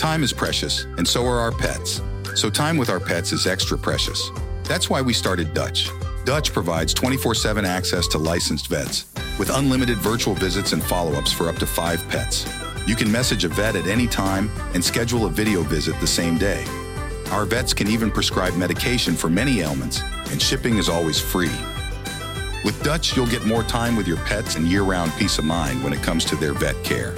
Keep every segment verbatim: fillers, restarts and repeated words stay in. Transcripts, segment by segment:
Time is precious, and so are our pets. So time with our pets is extra precious. That's why we started Dutch. Dutch provides twenty-four seven access to licensed vets with unlimited virtual visits and follow-ups for up to five pets. You can message a vet at any time and schedule a video visit the same day. Our vets can even prescribe medication for many ailments, and shipping is always free. With Dutch, you'll get more time with your pets and year-round peace of mind when it comes to their vet care.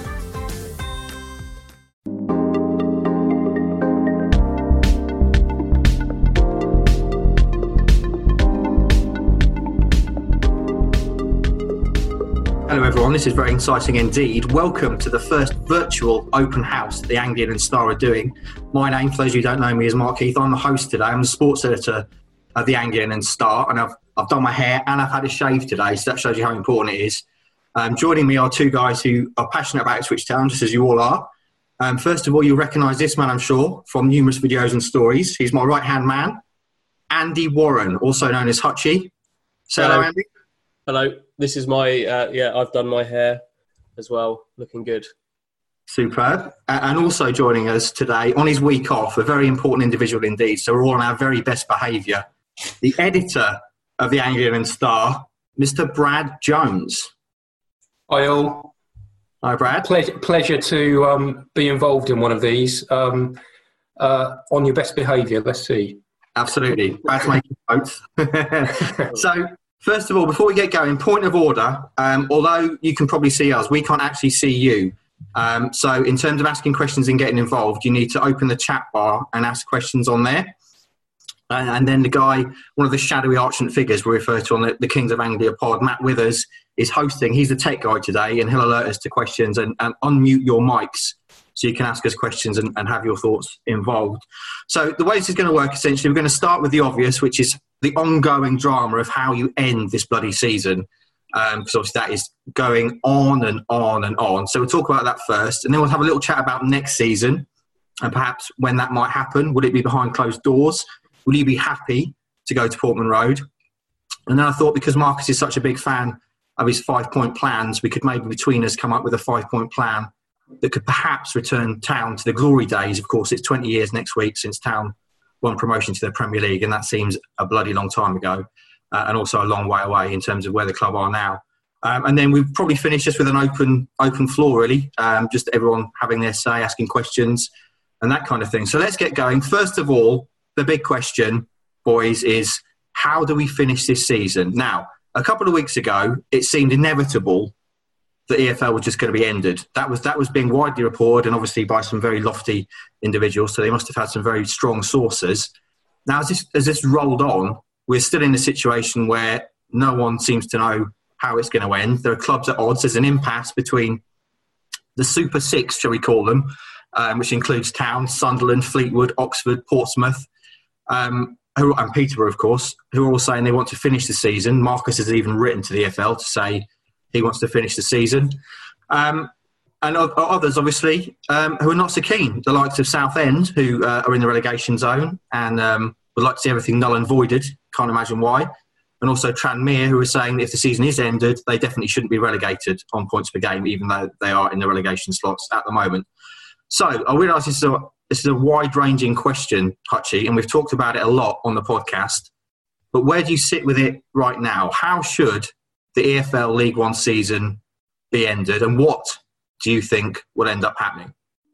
Hello everyone, this is very exciting indeed. Welcome to the first virtual open house that the Anglian and Star are doing. My name, for those of you who don't know me, is Mark Keith. I'm the host today. I'm the sports editor of the Anglian and Star, and I've I've done my hair and I've had a shave today, so that shows you how important it is. Um, joining me are two guys who are passionate about Ipswich Town, just as you all are. Um, first of all, you'll recognise this man, I'm sure, from numerous videos and stories. He's my right-hand man, Andy Warren, also known as Hutchie. Say hello, hello Andy. Hello. This is my, uh, yeah, I've done my hair as well. Looking good. Superb. Uh, and also joining us today on his week off, a very important individual indeed. So we're all on our very best behaviour. The editor of the Anglian and Star, Mister Brad Jones. Hi all. Hi Brad. Pleasure, pleasure to um, be involved in one of these. Um, uh, on your best behaviour, let's see. Absolutely. Brad's making notes. So, first of all, before we get going, point of order, um, although you can probably see us, we can't actually see you. Um, so in terms of asking questions and getting involved, you need to open the chat bar and ask questions on there. And, and then the guy, one of the shadowy archant figures we refer to on the, the Kings of Anglia pod, Matt Withers, is hosting. He's the tech guy today, and he'll alert us to questions and, and unmute your mics so you can ask us questions and, and have your thoughts involved. So the way this is going to work, essentially, we're going to start with the obvious, which is the ongoing drama of how you end this bloody season, because um, obviously that is going on and on and on. So we'll talk about that first, and then we'll have a little chat about next season and perhaps when that might happen. Would it be behind closed doors? Will you be happy to go to Portman Road? And then I thought, because Marcus is such a big fan of his five-point plans, we could maybe between us come up with a five-point plan that could perhaps return Town to the glory days. Of course, it's twenty years next week since Town won promotion to the Premier League, and that seems a bloody long time ago, uh, and also a long way away in terms of where the club are now. Um, and then we've probably finished just with an open open floor, really, um, just everyone having their say, asking questions and that kind of thing. So let's get going. First of all, the big question, boys, is how do we finish this season? Now, a couple of weeks ago, it seemed inevitable that E F L was just going to be ended. That was that was being widely reported, and obviously by some very lofty individuals, so they must have had some very strong sources. Now, as this, as this rolled on, we're still in a situation where no one seems to know how it's going to end. There are clubs at odds. There's an impasse between the Super Six, shall we call them, um, which includes Town, Sunderland, Fleetwood, Oxford, Portsmouth, um, who, and Peterborough, of course, who are all saying they want to finish the season. Marcus has even written to the E F L to say he wants to finish the season. Um, and others, obviously, um, who are not so keen. The likes of Southend, who uh, are in the relegation zone and um, would like to see everything null and voided. Can't imagine why. And also Tranmere, who are saying that if the season is ended, they definitely shouldn't be relegated on points per game, even though they are in the relegation slots at the moment. So I realise this is a, this is a wide-ranging question, Hutchie, and we've talked about it a lot on the podcast. But where do you sit with it right now? How should the E F L League One season be ended, and what do you think will end up happening?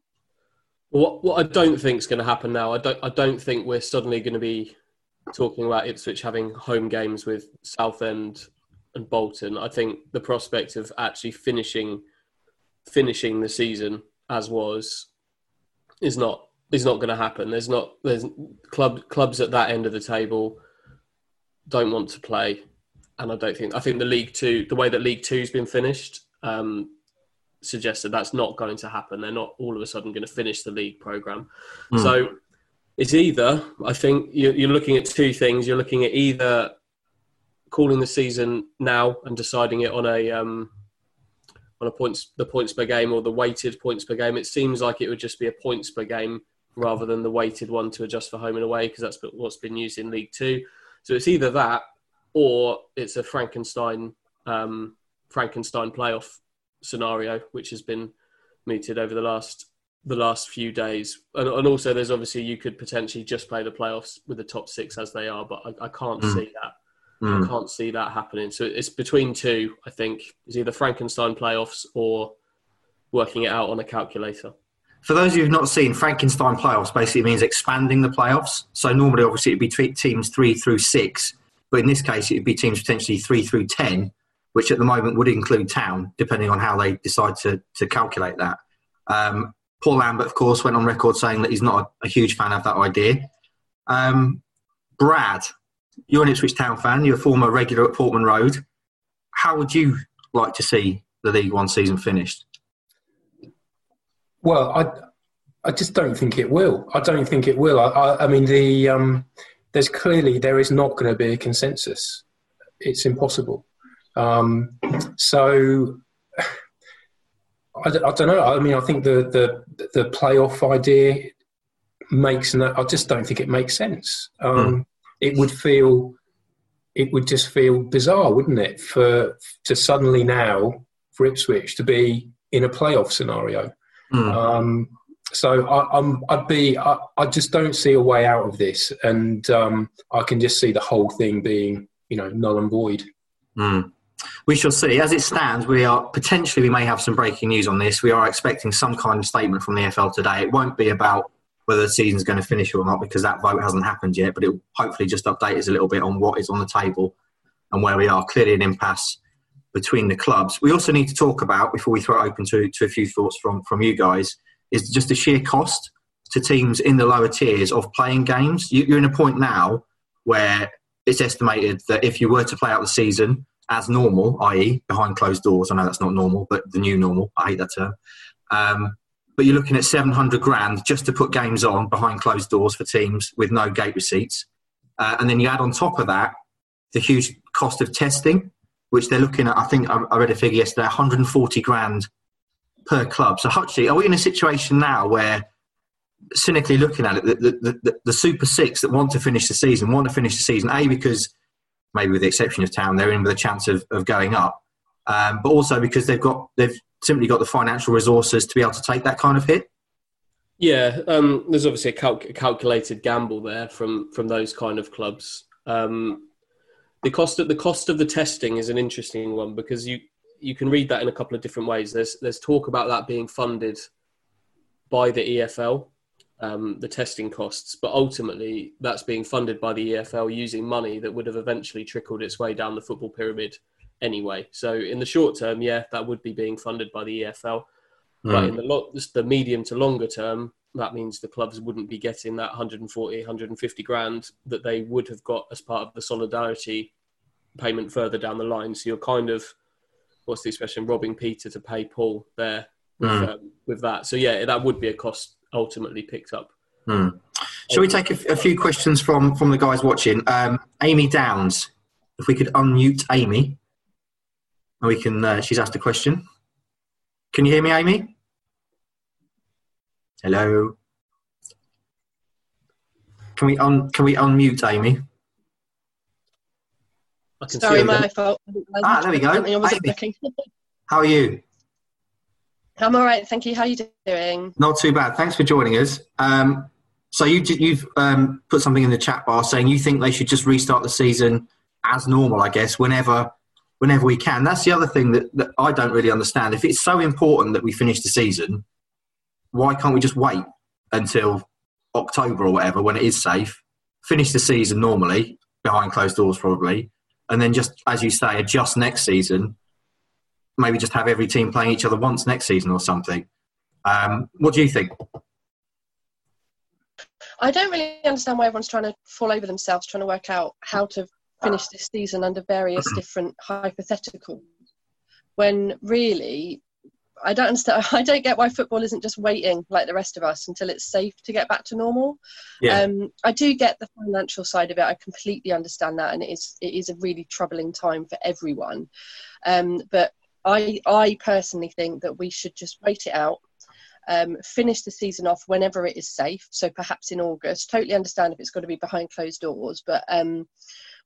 What what I don't think is going to happen now, I don't I don't think we're suddenly going to be talking about Ipswich having home games with Southend and Bolton. I think the prospect of actually finishing finishing the season as was is not is not going to happen. There's not there's club clubs at that end of the table don't want to play. And I don't think, I think the League Two, the way that League Two's been finished, um, suggests that that's not going to happen. They're not all of a sudden going to finish the league programme. Mm. So it's either, I think you're, you're looking at two things. You're looking at either calling the season now and deciding it on a um, on a points the points per game or the weighted points per game. It seems like it would just be a points per game rather than the weighted one to adjust for home and away, because that's what's been used in League Two. So it's either that, or it's a Frankenstein um, Frankenstein playoff scenario, which has been mooted over the last the last few days. And, and also there's obviously, you could potentially just play the playoffs with the top six as they are, but I, I can't mm. see that. Mm. I can't see that happening. So it's between two, I think. It's either Frankenstein playoffs or working it out on a calculator. For those of you who've not seen, Frankenstein playoffs basically means expanding the playoffs. So normally, obviously, it'd be t- teams three through six. But in this case, it'd be teams potentially three through ten, which at the moment would include Town, depending on how they decide to, to calculate that. Um, Paul Lambert, of course, went on record saying that he's not a, a huge fan of that idea. Um, Brad, you're an Ipswich Town fan. You're a former regular at Portman Road. How would you like to see the League One season finished? Well, I, I just don't think it will. I don't think it will. I, I, I mean, the um, there's clearly there is not going to be a consensus. It's impossible. Um, so I, I don't know. I mean, I think the the the playoff idea makes no. I just don't think it makes sense. Um, mm. It would feel, it would just feel bizarre, wouldn't it, for to suddenly now for Ipswich to be in a playoff scenario. Mm. Um, so I, I'm, I'd be, I, I just don't see a way out of this, and um, I can just see the whole thing being, you know, null and void. Mm. We shall see. As it stands, we are potentially, we may have some breaking news on this. We are expecting some kind of statement from the E F L today. It won't be about whether the season's going to finish or not, because that vote hasn't happened yet, but it will hopefully just update us a little bit on what is on the table and where we are. Clearly an impasse between the clubs. We also need to talk about, before we throw it open to, to a few thoughts from, from you guys, is just the sheer cost to teams in the lower tiers of playing games. You, you're in a point now where it's estimated that if you were to play out the season as normal, that is behind closed doors, I know that's not normal, but the new normal, I hate that term, um, but you're looking at seven hundred grand just to put games on behind closed doors for teams with no gate receipts. Uh, and then you add on top of that the huge cost of testing, which they're looking at, I think I read a figure yesterday, one hundred forty grand per club. So, Hutchie, are we in a situation now where, cynically looking at it, the, the, the, the Super Six that want to finish the season, want to finish the season, A, because maybe with the exception of Town, they're in with a chance of, of going up, um, but also because they've got they've simply got the financial resources to be able to take that kind of hit? Yeah, um, there's obviously a, cal- a calculated gamble there from, from those kind of clubs. Um, the cost of the cost of the testing is an interesting one, because you you can read that in a couple of different ways. There's there's talk about that being funded by the E F L, um, the testing costs, but ultimately that's being funded by the E F L using money that would have eventually trickled its way down the football pyramid anyway. So in the short term, yeah, that would be being funded by the E F L. Mm. But in the lo- the medium to longer term, that means the clubs wouldn't be getting that one hundred forty, one hundred fifty grand that they would have got as part of the solidarity payment further down the line. So you're kind of, what's the expression, robbing Peter to pay Paul there with, mm. um, with that. So yeah, that would be a cost ultimately picked up. Mm. Shall we take a, a few questions from, from the guys watching? Um, Amy Downs, if we could unmute Amy, and we can. Uh, she's asked a question. Can you hear me, Amy? Hello. Can we un Can we unmute Amy? I can Sorry, see my fault. Ah, there we go. Amy, how are you? I'm all right, thank you. How are you doing? Not too bad. Thanks for joining us. Um, so you, you've um, put something in the chat bar saying you think they should just restart the season as normal, I guess, whenever whenever we can. That's the other thing that, that I don't really understand. If it's so important that we finish the season, why can't we just wait until October or whatever, when it is safe, finish the season normally, behind closed doors probably, and then just, as you say, adjust next season, maybe just have every team playing each other once next season or something. Um, what do you think? I don't really understand why everyone's trying to fall over themselves, trying to work out how to finish this season under various different hypotheticals, when really I don't understand. I don't get why football isn't just waiting like the rest of us until it's safe to get back to normal. Yeah. Um, I do get the financial side of it. I completely understand that, and it is it is a really troubling time for everyone. Um, but I I personally think that we should just wait it out. Um, finish the season off whenever it is safe. So perhaps in August. Totally understand if it's got to be behind closed doors, but um,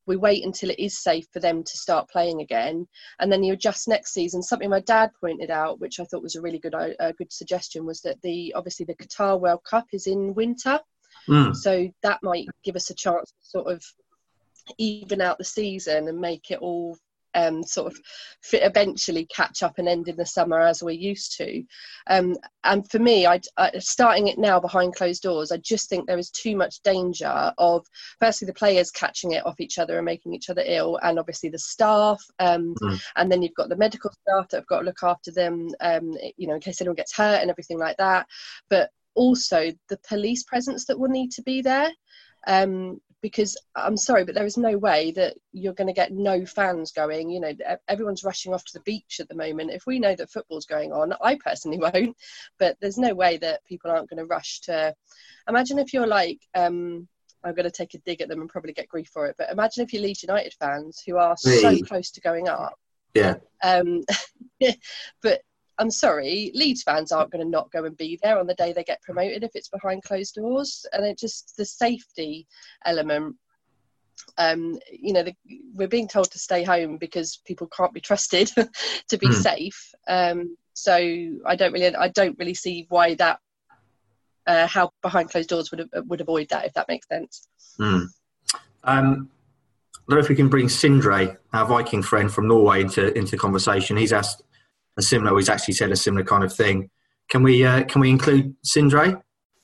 we wait until it is safe for them to start playing again, and then you adjust next season. Something my dad pointed out, which I thought was a really good uh, good suggestion, was that the obviously the Qatar World Cup is in winter, mm. so that might give us a chance to sort of even out the season and make it all um, sort of fit, eventually catch up and end in the summer as we're used to. Um, and for me, I'd, uh, starting it now behind closed doors, I just think there is too much danger of, firstly, the players catching it off each other and making each other ill, and obviously the staff. Um, mm. And then you've got the medical staff that have got to look after them, um, you know, in case anyone gets hurt and everything like that. But also the police presence that will need to be there. Um, because I'm sorry, but there is no way that you're going to get no fans going. You know, everyone's rushing off to the beach at the moment. If we know that football's going on, I personally won't, but there's no way that people aren't going to rush to. Imagine if you're like, um, I'm going to take a dig at them and probably get grief for it, but imagine if you're Leeds United fans who are Me. so close to going up. Yeah. Um, but I'm sorry, Leeds fans aren't going to not go and be there on the day they get promoted if it's behind closed doors. And it just, the safety element, um, you know, the, we're being told to stay home because people can't be trusted to be mm. safe. Um, so I don't really, I don't really see why that, uh, how behind closed doors would would avoid that, if that makes sense. Mm. Um, I don't know if we can bring Sindre, our Viking friend from Norway, into into conversation. He's asked a similar, he's actually said a similar kind of thing. Can we uh, can we include Sindre?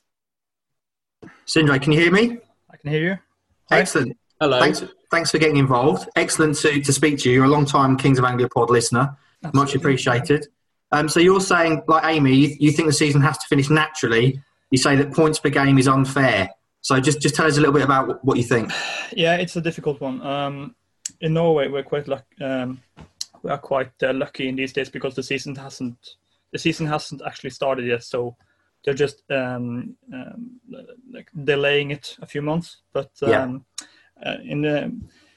Sindre, can you hear me? I can hear you. Hi. Excellent. Hello. Thanks, thanks for getting involved. Excellent to, to speak to you. You're a long-time Kings of Anglia pod listener. Absolutely. Much appreciated. Um, so you're saying, like Amy, you, you think the season has to finish naturally. You say that points per game is unfair. So just, just tell us a little bit about what, what you think. Yeah, it's a difficult one. Um, in Norway, we're quite luck, um, we are quite uh, lucky in these days because the season hasn't the season hasn't actually started yet. So they're just um, um, like delaying it a few months. But um, yeah. uh, in the,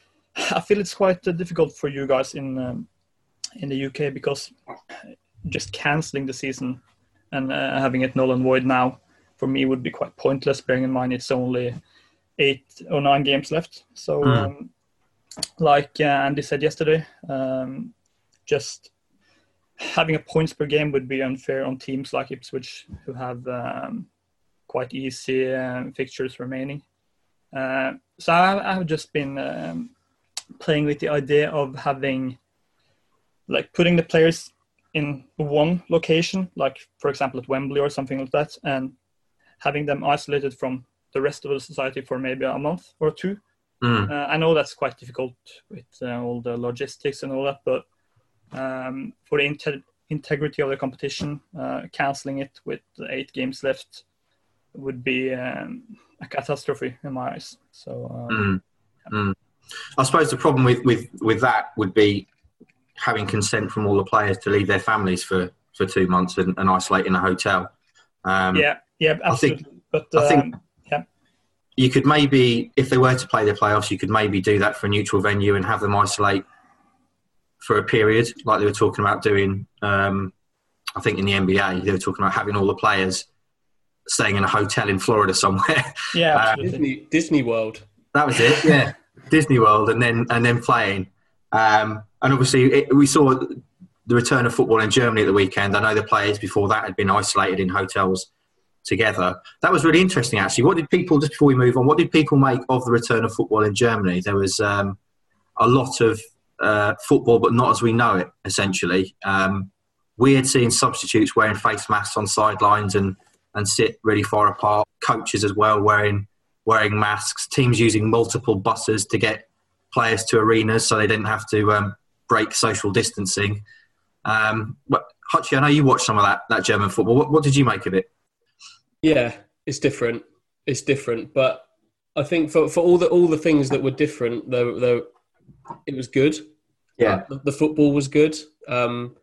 I feel it's quite uh, difficult for you guys in um, in the U K because just cancelling the season and uh, having it null and void now for me would be quite pointless. Bearing in mind it's only eight or nine games left. So. Mm. Um, Like uh, Andy said yesterday, um, just having a points per game would be unfair on teams like Ipswich who have um, quite easy uh, fixtures remaining. Uh, so I, I've just been um, playing with the idea of having, like, putting the players in one location, like for example at Wembley or something like that, and having them isolated from the rest of the society for maybe a month or two. Mm. Uh, I know that's quite difficult with uh, all the logistics and all that, but um, for the inter- integrity of the competition, uh, cancelling it with eight games left would be um, a catastrophe in my eyes. So, um, mm. Yeah. Mm. I suppose the problem with, with, with that would be having consent from all the players to leave their families for, for two months and, and isolate in a hotel. Um, yeah, yeah, absolutely. I think, but I think um, yeah. You could maybe, if they were to play the playoffs, you could maybe do that for a neutral venue and have them isolate for a period, like they were talking about doing, um, I think in the N B A, they were talking about having all the players staying in a hotel in Florida somewhere. Yeah, um, Disney, Disney World. That was it, yeah. Disney World, and then and then playing. Um, and obviously, it, we saw the return of football in Germany at the weekend. I know the players before that had been isolated in hotels together. That was really interesting, actually. What did people, just before we move on, what did people make of the return of football in Germany? There was um, a lot of uh, football, but not as we know it, essentially. Um, weird seeing substitutes wearing face masks on sidelines and, and sit really far apart. Coaches as well wearing wearing masks. Teams using multiple buses to get players to arenas so they didn't have to um, break social distancing. Um, but Hutchie, I know you watched some of that, that German football. What, what did you make of it? Yeah, it's different. It's different, but I think for, for all the all the things that were different, though, though it was good. Yeah, uh, the football was good. Um,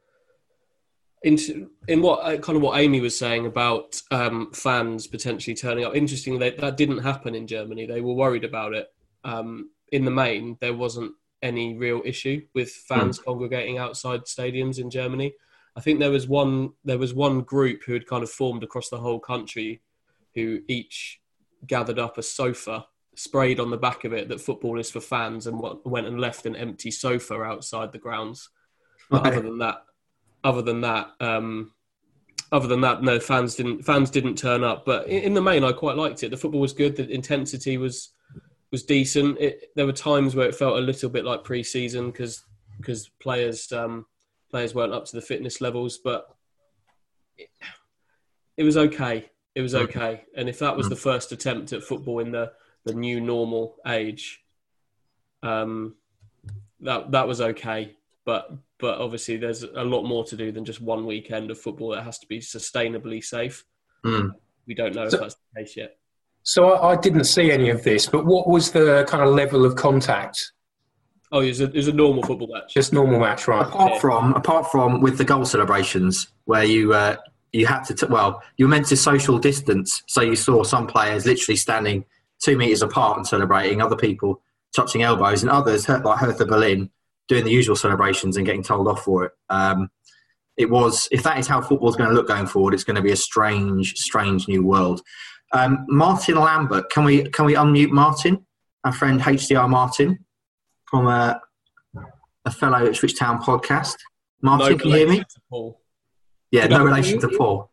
in in what kind of what Amy was saying about um, fans potentially turning up. Interesting that that didn't happen in Germany. They were worried about it. Um, in the main, there wasn't any real issue with fans mm. congregating outside stadiums in Germany. I think there was one there was one group who had kind of formed across the whole country who each gathered up a sofa sprayed on the back of it that football is for fans and went and left an empty sofa outside the grounds. But Right. other than that, other than that, um, other than that, no, fans didn't fans didn't turn up. But in, in the main, I quite liked it. The football was good. The intensity was was decent. It, there were times where it felt a little bit like pre-season because because players um, players weren't up to the fitness levels, but it, it was okay. It was okay. And if that was the first attempt at football in the, the new normal age, um, that that was okay. But but obviously there's a lot more to do than just one weekend of football that has to be sustainably safe. Mm. We don't know So- if that's the case yet. So I, I didn't see any of this, but what was the kind of level of contact? Oh, it was a, it was a normal football match. Just normal match, right? Apart Yeah. from apart from with the goal celebrations, where you uh, you had to t- well, you were meant to social distance, so you saw some players literally standing two meters apart and celebrating, other people touching elbows, and others like Hertha Berlin doing the usual celebrations and getting told off for it. Um, it was if that is how football is going to look going forward, it's going to be a strange, strange new world. Um, Martin Lambert, can we can we unmute Martin, our friend H D R Martin from a, a fellow Ipswich Town podcast? Martin, can you hear me? relation to Paul. Yeah, Good no afternoon. relation to Paul.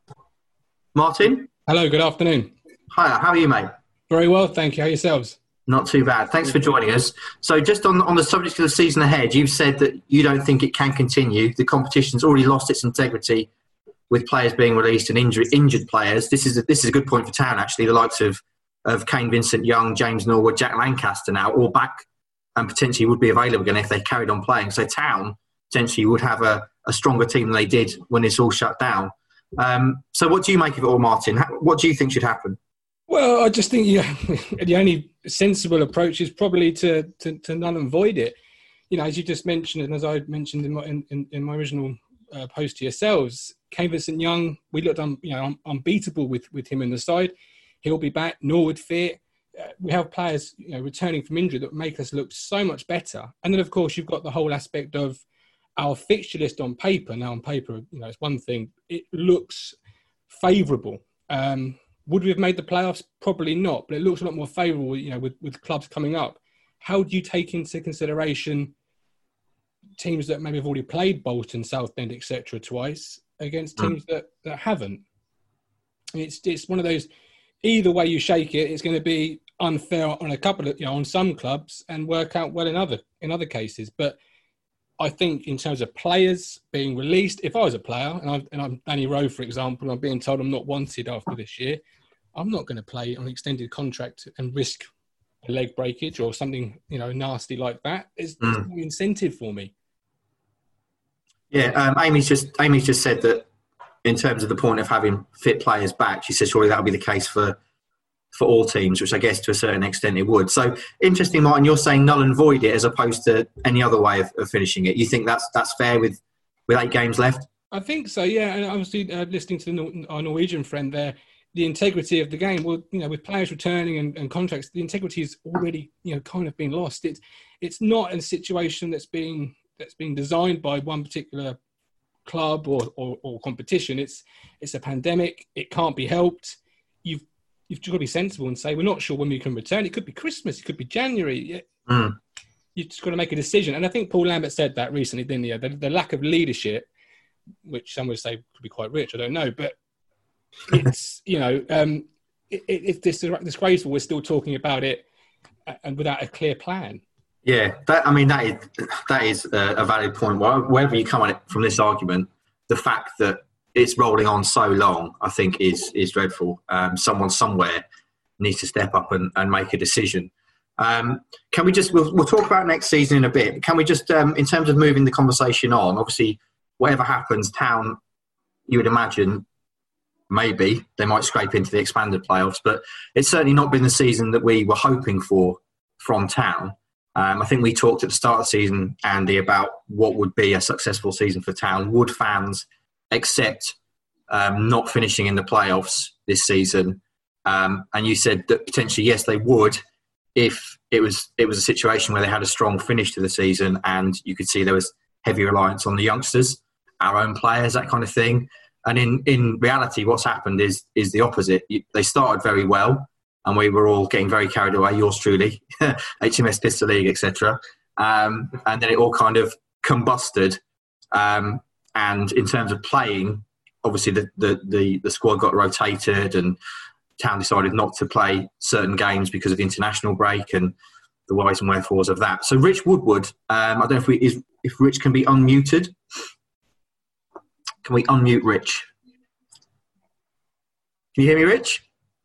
Martin, Hello, good afternoon. hi, how are you, mate? Very well, thank you. How yourselves? Not too bad. Thanks for joining us. So just on, on the subject of the season ahead, you've said that you don't think it can continue. The competition's already lost its integrity with players being released and injured, injured players. This is a, this is a good point for Town, actually. The likes of, of Kane Vincent-Young, James Norwood, Jack Lancaster now, all back and potentially would be available again if they carried on playing. So Town potentially would have a, a stronger team than they did when it's all shut down. Um, so what do you make of it all, Martin? How- What do you think should happen? Well, I just think yeah, the only sensible approach is probably to, to, to null and void it. You know, as you just mentioned, and as I mentioned in my in, in, in my original uh, post to yourselves, Kane Vincent-Young, we looked un, you know un, unbeatable with, with him in the side. He'll be back. Norwood fit. Uh, we have players you know returning from injury that make us look so much better. And then of course you've got the whole aspect of our fixture list on paper. Now on paper, you know, it's one thing. It looks favourable. Um, Would we have made the playoffs? Probably not, but it looks a lot more favourable, you know, with, with clubs coming up. How do you take into consideration teams that maybe have already played Bolton, Southend, et cetera twice against teams that, that haven't? It's it's one of those, either way you shake it, it's going to be unfair on a couple of, you know, on some clubs and work out well in other in other cases. But I think in terms of players being released, if I was a player and I'm, and I'm Danny Rowe, for example, and I'm being told I'm not wanted after this year, I'm not going to play on an extended contract and risk a leg breakage or something, you know, nasty like that. There's, there's Mm. no incentive for me. Yeah, um, Amy's just Amy's just said that in terms of the point of having fit players back, she said surely that would be the case for for all teams, which I guess to a certain extent it would. So interesting, Martin, you're saying null and void it as opposed to any other way of, of finishing it. You think that's that's fair with, with eight games left? I think so, yeah. And obviously, uh, listening to the, Nor- our Norwegian friend there, the integrity of the game, well, you know, with players returning and, and contracts, the integrity is already, you know, kind of been lost. It's it's not a situation that's being that's being designed by one particular club or, or, or competition. It's it's a pandemic. It can't be helped. You've you've got to be sensible and say we're not sure when we can return. It could be Christmas. It could be January. Mm. You've just got to make a decision. And I think Paul Lambert said that recently, didn't he? The, the lack of leadership, which some would say could be quite rich. I don't know, but it's, you know, um, it, it, it's dis- disgraceful. We're still talking about it and without a clear plan. Yeah, that, I mean, that is, that is a, a valid point. Wherever you come at it from this argument, the fact that it's rolling on so long, I think, is is dreadful. Um, someone somewhere needs to step up and, and make a decision. Um, can we just, we'll, we'll talk about next season in a bit, but can we just, um, in terms of moving the conversation on, obviously, whatever happens, Town, you would imagine, maybe they might scrape into the expanded playoffs, but it's certainly not been the season that we were hoping for from Town. Um, I think we talked at the start of the season, Andy, about what would be a successful season for Town. Would fans accept um, not finishing in the playoffs this season? Um, and you said that potentially, yes, they would if it was it was a situation where they had a strong finish to the season and you could see there was heavy reliance on the youngsters, our own players, that kind of thing. And in, in reality, what's happened is is the opposite. They started very well. and we were all getting very carried away, yours truly, H M S Pistol League, et cetera. Um, and then it all kind of combusted. Um, and in terms of playing, obviously the, the, the, the squad got rotated and Town decided not to play certain games because of the international break and the whys and wherefores of that. So Rich Woodward, um, I don't know if, we, is, if Rich can be unmuted. Can we unmute Rich? Can you hear me, Rich?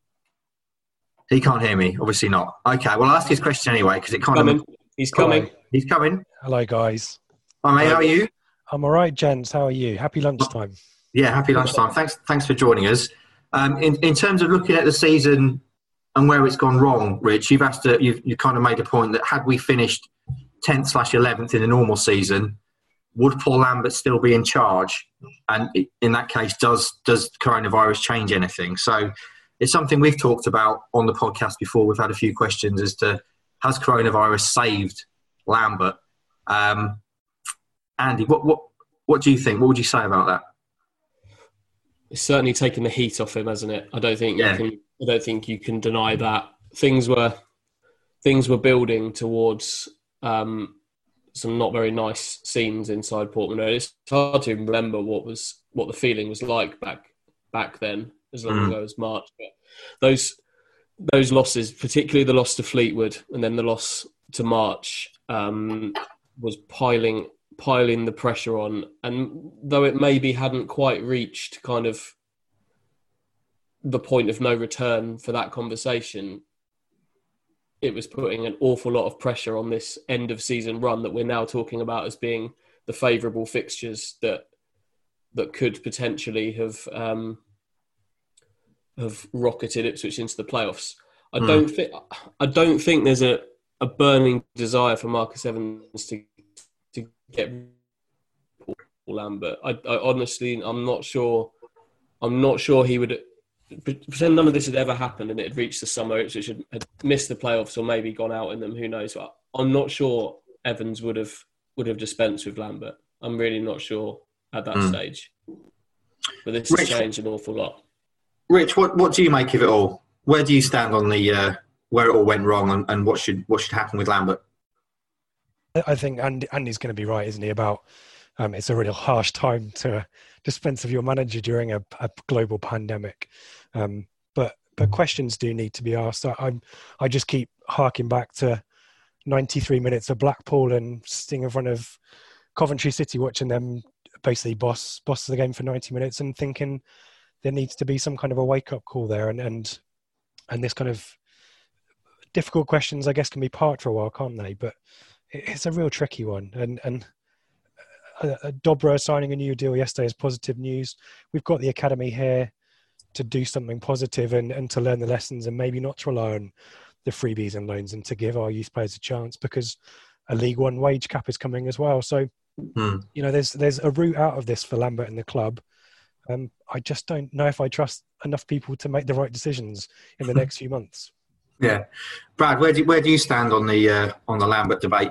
He can't hear me, obviously not. Okay, well, I'll ask his question anyway because it kind coming. of... He's coming. He's coming. Hello, guys. Hi, mate, how are you? I'm all right, gents. How are you? Happy lunchtime. Yeah, happy lunchtime. Thanks thanks for joining us. Um, in, in terms of looking at the season and where it's gone wrong, Rich, you've asked, a, you've, you kind of made a point that had we finished tenth slash eleventh in a normal season, would Paul Lambert still be in charge? And in that case, does does coronavirus change anything? So it's something we've talked about on the podcast before. We've had a few questions as to, has coronavirus saved Lambert? Um, Andy, what, what, what do you think? What would you say about that? It's certainly taken the heat off him, hasn't it? I don't think Yeah. you can. I don't think you can deny that things were things were building towards um, some not very nice scenes inside Portman Road. It's hard to remember what was what the feeling was like back back then, as long Mm. ago as March. But those those losses, particularly the loss to Fleetwood and then the loss to March, um, was piling piling the pressure on. And though it maybe hadn't quite reached kind of the point of no return for that conversation, it was putting an awful lot of pressure on this end of season run that we're now talking about as being the favourable fixtures that that could potentially have um, have rocketed Ipswich into the playoffs. I Hmm. don't think I don't think there's a, a burning desire for Marcus Evans to to get Paul Lambert. I, I honestly, I'm not sure. I'm not sure he would. Pretend none of this had ever happened and it had reached the summer, Ipswich had, had missed the playoffs or maybe gone out in them. Who knows? But I'm not sure Evans would have would have dispensed with Lambert. I'm really not sure at that Mm. stage. But this Rich- has changed an awful lot. Rich, what, what do you make of it all? Where do you stand on the uh, where it all went wrong and, and what should what should happen with Lambert? I think Andy, Andy's going to be right, isn't he, about um, it's a really harsh time to dispense of your manager during a, a global pandemic. Um, but but questions do need to be asked. I, I'm I just keep harking back to ninety-three minutes of Blackpool and sitting in front of Coventry City watching them basically boss boss the game for ninety minutes and thinking there needs to be some kind of a wake-up call there. And, and and this kind of difficult questions, I guess, can be parked for a while, can't they? But it's a real tricky one. And and uh, uh, Dobra signing a new deal yesterday is positive news. We've got the academy here to do something positive and, and to learn the lessons and maybe not to rely on the freebies and loans and to give our youth players a chance because a League One wage cap is coming as well. So, Hmm. you know, there's there's a route out of this for Lambert and the club. Um, I just don't know if I trust enough people to make the right decisions in the next few months. Yeah, Brad, where do where do you stand on the uh, on the Lambert debate?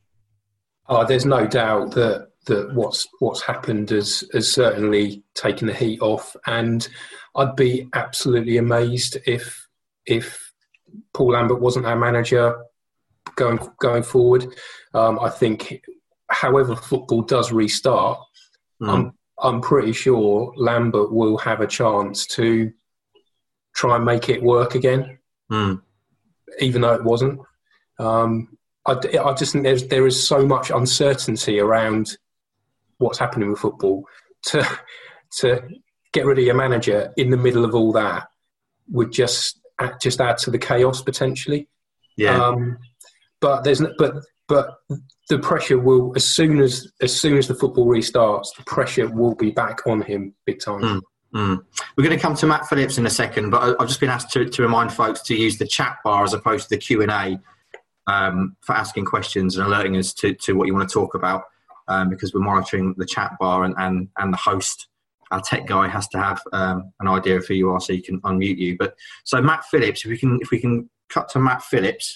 Oh, there's no doubt that that what's what's happened has has certainly taken the heat off, and I'd be absolutely amazed if if Paul Lambert wasn't our manager going going forward. Um, I think, however football does restart, Mm. I'm I'm pretty sure Lambert will have a chance to try and make it work again, Mm. even though it wasn't. Um, I, I just think there's there is so much uncertainty around what's happening with football. To to get rid of your manager in the middle of all that would just add, just add to the chaos potentially. Yeah, Um, but there's n- but but the pressure will as soon as as soon as the football restarts, the pressure will be back on him big time. Mm. Mm. We're going to come to Matt Phillips in a second, but I- I've just been asked to, to remind folks to use the chat bar as opposed to the Q and A um, for asking questions and alerting us to, to what you want to talk about, um, because we're monitoring the chat bar and, and, and the host, our tech guy, has to have um, an idea of who you are so he can unmute you. But so Matt Phillips, if we can if we can cut to Matt Phillips.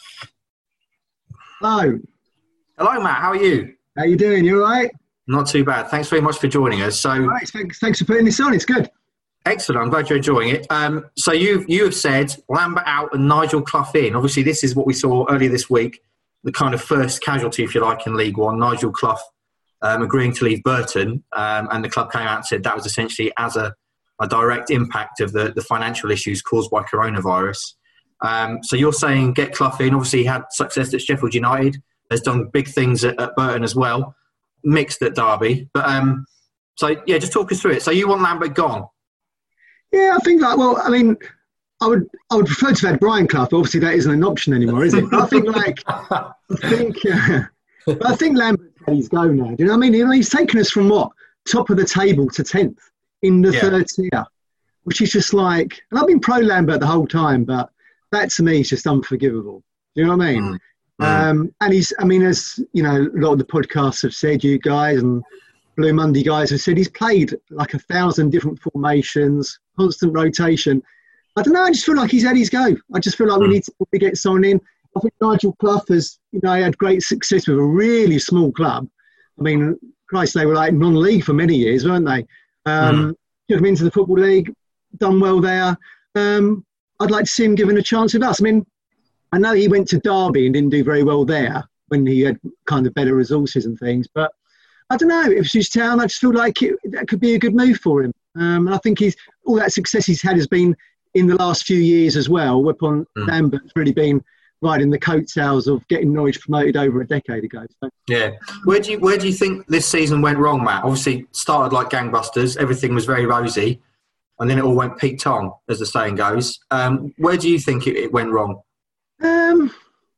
Hello, Hello, Matt. How are you? how you doing? You all right? Not too bad. Thanks very much for joining us. So. All right, thanks, thanks for putting this on. It's good. Excellent. I'm glad you're enjoying it. Um, so you you have said Lambert out and Nigel Clough in. Obviously, this is what we saw earlier this week, the kind of first casualty, if you like, in League One. Nigel Clough um, agreeing to leave Burton, um, and the club came out and said that was essentially as a, a direct impact of the, the financial issues caused by coronavirus. Um, so you're saying get Clough in. Obviously, he had success at Sheffield United. Has done big things at, at Burton as well. Mixed at Derby. But um, so, yeah, just talk us through it. So you want Lambert gone? Yeah, I think like, well, I mean, I would I would prefer to have had Brian Clough. Obviously, that isn't an option anymore, is it? But I think like, I think, uh, but I think Lambert's had his go now. Do you know what I mean? You know, he's taken us from what top of the table to tenth in the yeah. third tier, which is just like, and I've been pro Lambert the whole time, but that to me is just unforgivable. Do you know what I mean? Mm. Mm. Um, and he's, I mean, as you know, a lot of the podcasts have said, you guys and Blue Monday guys have said he's played like a thousand different formations, constant rotation. I don't know. I just feel like he's had his go. I just feel like mm. we need to probably get someone in. I think Nigel Clough has, you know, had great success with a really small club. I mean, Christ, they were like non-league for many years, weren't they? Um, mm. Took him into the Football League, done well there. Um, I'd like to see him given a chance with us. I mean, I know he went to Derby and didn't do very well there when he had kind of better resources and things, but I don't know. Ipswich Town, I just feel like it, that could be a good move for him. Um, and I think he's all that success he's had has been in the last few years as well, whereupon mm. Lambert's really been riding the coattails of getting Norwich promoted over a decade ago. So. Yeah. Where do you where do you think this season went wrong, Matt? Obviously, started like gangbusters. Everything was very rosy. And then it all went Pete Tong, as the saying goes. Um, where do you think it, it went wrong? Um,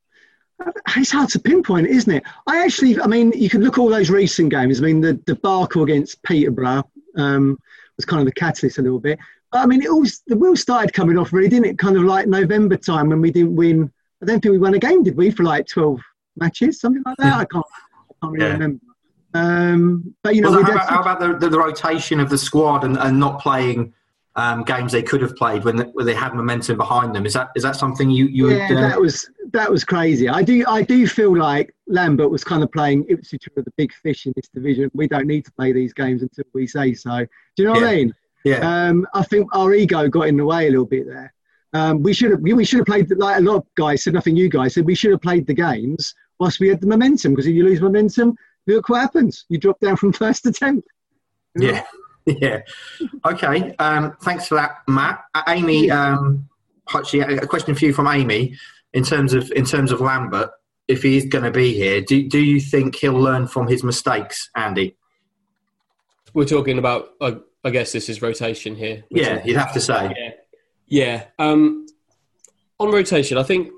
it's hard to pinpoint, isn't it? I actually, I mean, you can look at all those recent games. I mean, the debacle against Peterborough um, was kind of the catalyst a little bit. But I mean, it all, the wheels started coming off really, didn't it? Kind of like November time when we didn't win. I don't think we won a game, did we, for like twelve matches, something like that? I can't, I can't really yeah. remember. Um, but, you know, well, how, about, how about the, the, the rotation of the squad and, and not playing Um, games they could have played when, the, when they had momentum behind them? Is that is that something you you? Yeah, would, uh... that was that was crazy. I do I do feel like Lambert was kind of playing Ipswich with the big fish in this division. We don't need to play these games until we say so. Do you know what yeah. I mean? Yeah. Um, I think our ego got in the way a little bit there. Um, we should have we should have played, like a lot of guys said. Nothing you guys said. We should have played the games whilst we had the momentum, because if you lose momentum, look what happens. You drop down from first to tenth. You know? Yeah. Yeah. Okay. Um, thanks for that, Matt. Uh, Amy, um, actually, a question for you from Amy. In terms of in terms of Lambert, if he is going to be here, do do you think he'll learn from his mistakes, Andy? We're talking about. Uh, I guess this is rotation here. We're yeah, talking, you'd have to say. Yeah. Yeah. Um, on rotation, I think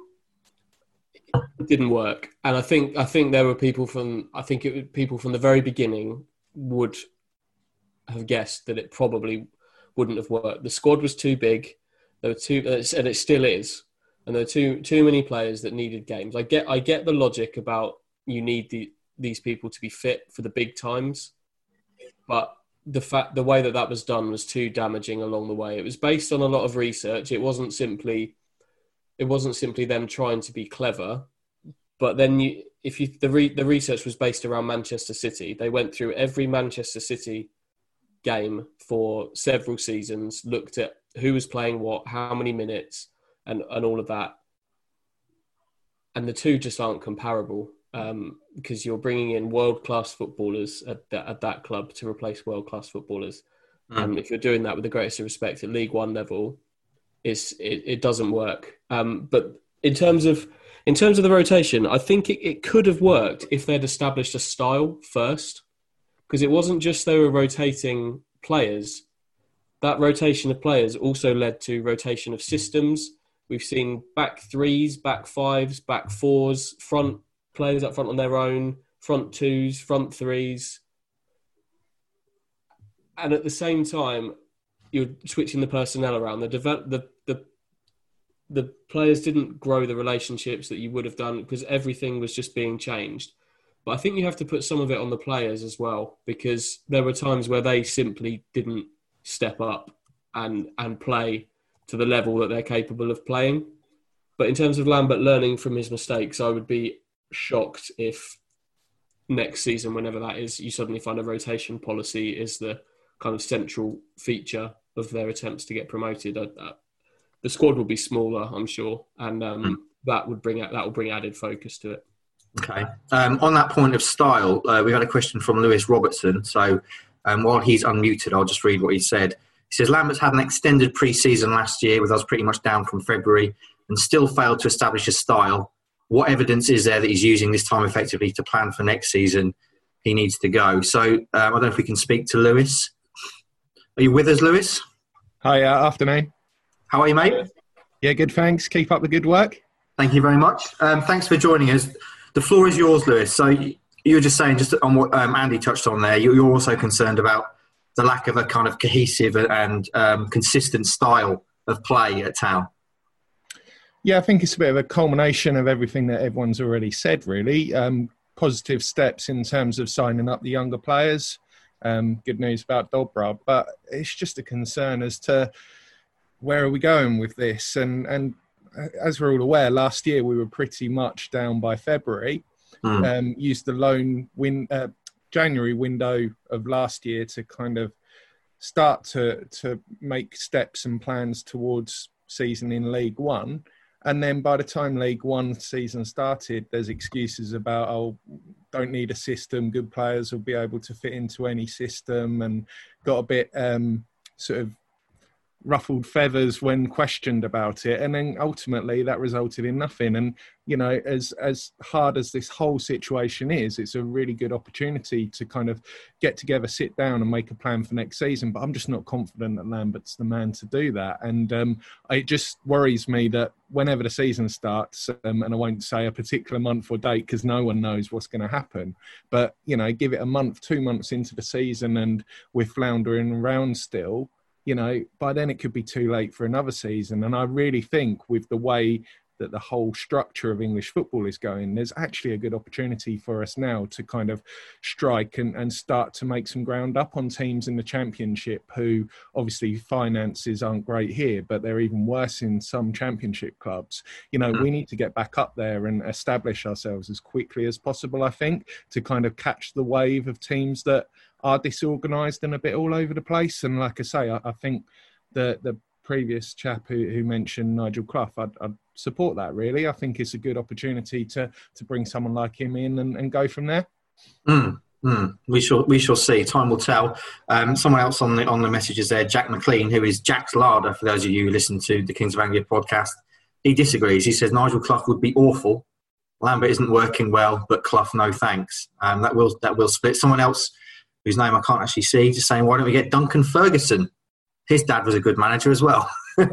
it didn't work, and I think I think there were people from. I think it was people from the very beginning would have guessed that it probably wouldn't have worked. The squad was too big. There were too, and it still is. And there are too too many players that needed games. I get I get the logic about you need the, these people to be fit for the big times, but the fact the way that that was done was too damaging along the way. It was based on a lot of research. It wasn't simply it wasn't simply them trying to be clever. But then you, if you the re, the research was based around Manchester City. They went through every Manchester City game for several seasons, looked at who was playing what, how many minutes, and, and all of that. And the two just aren't comparable um, because you're bringing in world-class footballers at, that, at that club to replace world-class footballers. Mm. And if you're doing that with the greatest of respect at League One level, it's, it, it doesn't work. Um, but in terms of in terms of the rotation, I think it, it could have worked if they'd established a style first. Because it wasn't just they were rotating players. That rotation of players also led to rotation of systems. We've seen back threes, back fives, back fours, front players up front on their own, front twos, front threes. And at the same time, you're switching the personnel around. The, develop, the, the, the players didn't grow the relationships that you would have done because everything was just being changed. But I think you have to put some of it on the players as well, because there were times where they simply didn't step up and and play to the level that they're capable of playing. But in terms of Lambert learning from his mistakes, I would be shocked if next season, whenever that is, you suddenly find a rotation policy is the kind of central feature of their attempts to get promoted. I, I, the squad will be smaller, I'm sure, and um, mm. that would bring that will bring added focus to it. Okay. Um, on that point of style, uh, we had a question from Lewis Robertson. So um, while he's unmuted, I'll just read what he said. He says, Lambert's had an extended pre-season last year with us pretty much down from February and still failed to establish a style. What evidence is there that he's using this time effectively to plan for next season? He needs to go. So um, I don't know if we can speak to Lewis. Are you with us, Lewis? Hi, uh, afternoon. How are you, mate? Yeah, good, thanks. Keep up the good work. Thank you very much. Um, thanks for joining us. The floor is yours, Lewis. So you were just saying, just on what um, Andy touched on there, you're also concerned about the lack of a kind of cohesive and um, consistent style of play at Town. Yeah, I think it's a bit of a culmination of everything that everyone's already said, really. Um, positive steps in terms of signing up the younger players. Um, good news about Dobra. But it's just a concern as to where are we going with this? And, and as we're all aware, last year we were pretty much down by February. Mm. Um, used the loan win, uh, January window of last year to kind of start to to make steps and plans towards season in League One. And then by the time League One season started, there's excuses about, oh, don't need a system, good players will be able to fit into any system, and got a bit um, sort of ruffled feathers when questioned about it. And then ultimately that resulted in nothing. And, you know, as as hard as this whole situation is, it's a really good opportunity to kind of get together, sit down and make a plan for next season. But I'm just not confident that Lambert's the man to do that. And um, it just worries me that whenever the season starts, um, and I won't say a particular month or date because no one knows what's going to happen, but, you know, give it a month, two months into the season and we're floundering around still, you know, by then it could be too late for another season. And I really think with the way that the whole structure of English football is going, there's actually a good opportunity for us now to kind of strike and, and start to make some ground up on teams in the Championship who obviously finances aren't great here, but they're even worse in some Championship clubs. You know, mm-hmm. we need to get back up there and establish ourselves as quickly as possible, I think, to kind of catch the wave of teams that are disorganised and a bit all over the place. And like I say, I, I think the the previous chap who, who mentioned Nigel Clough, I'd, I'd support that, really. I think it's a good opportunity to to bring someone like him in and, and go from there. Mm, mm. We shall we shall see. Time will tell. Um, someone else on the on the messages there, Jack McLean, who is Jack's Larder, for those of you who listen to the Kings of Anglia podcast, he disagrees. He says Nigel Clough would be awful. Lambert isn't working well, but Clough, no thanks. Um, that will that will split. Someone else, whose name I can't actually see, just saying, why don't we get Duncan Ferguson? His dad was a good manager as well.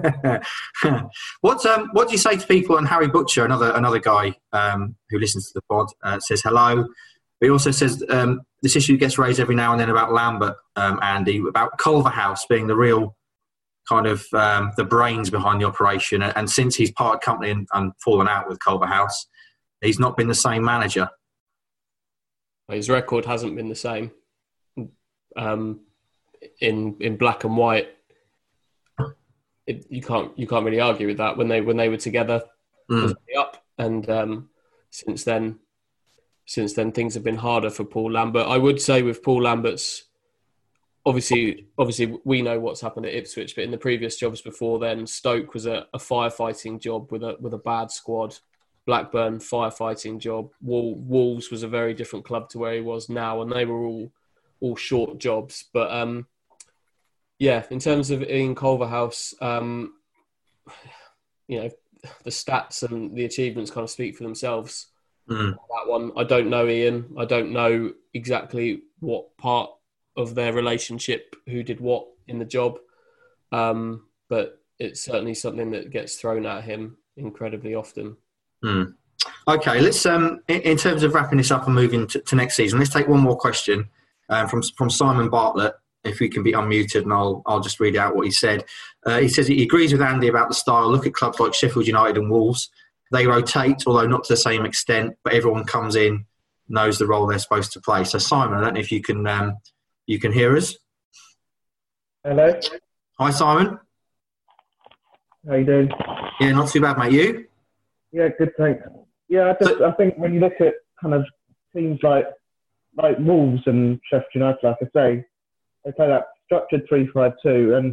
what um, what do you say to people? And Harry Butcher, another another guy um, who listens to the pod, uh, says hello. But he also says um, this issue gets raised every now and then about Lambert, um, Andy, about Culverhouse being the real kind of um, the brains behind the operation. And, and since he's parted company and, and fallen out with Culverhouse, he's not been the same manager. His record hasn't been the same. Um, in in black and white, it, you can't you can't really argue with that. When they when they were together, mm. was up, and um, since then, since then things have been harder for Paul Lambert. I would say with Paul Lambert's, obviously obviously we know what's happened at Ipswich, but in the previous jobs before then, Stoke was a, a firefighting job with a with a bad squad. Blackburn, firefighting job. Wolves was a very different club to where he was now, and they were all. all short jobs. But um, yeah, in terms of Ian Culverhouse, um, you know, the stats and the achievements kind of speak for themselves. Mm. That one, I don't know Ian. I don't know exactly what part of their relationship, who did what in the job. Um, but it's certainly something that gets thrown at him incredibly often. Mm. Okay, let's, um, in, in terms of wrapping this up and moving to, to next season, let's take one more question. Um, from from Simon Bartlett, if we can be unmuted, and I'll I'll just read out what he said. Uh, he says he agrees with Andy about the style. Look at clubs like Sheffield United and Wolves. They rotate, although not to the same extent, but everyone comes in, knows the role they're supposed to play. So Simon, I don't know if you can um, you can hear us. Hello. Hi, Simon. How you doing? Yeah, not too bad, mate. You? Yeah, good, thanks. Yeah, I, just, so, I think when you look at kind of teams like like Wolves and Sheffield United, like I say, they play that structured three five two, and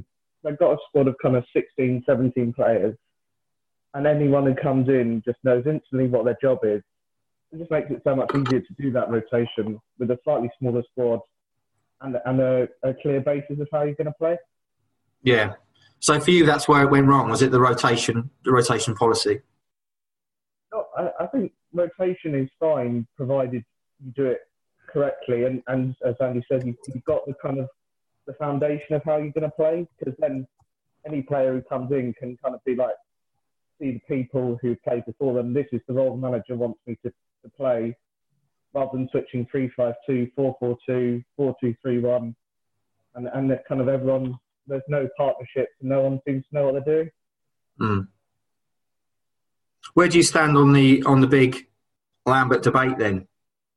they've got a squad of kind of sixteen, seventeen players, and anyone who comes in just knows instantly what their job is. It just makes it so much easier to do that rotation with a slightly smaller squad and, and a, a clear basis of how you're going to play. Yeah. So for you, that's where it went wrong. Was it the rotation, the rotation policy? No, I, I think rotation is fine, provided you do it correctly. And, and as Andy said, you, you've got the kind of the foundation of how you're going to play, because then any player who comes in can kind of be like, see the people who played before them. This is the role the manager wants me to, to play, rather than switching three five two, four four two, four two three one, and and that kind of everyone. There's no partnership. No one seems to know what they're doing. Mm. Where do you stand on the on the big Lambert debate then?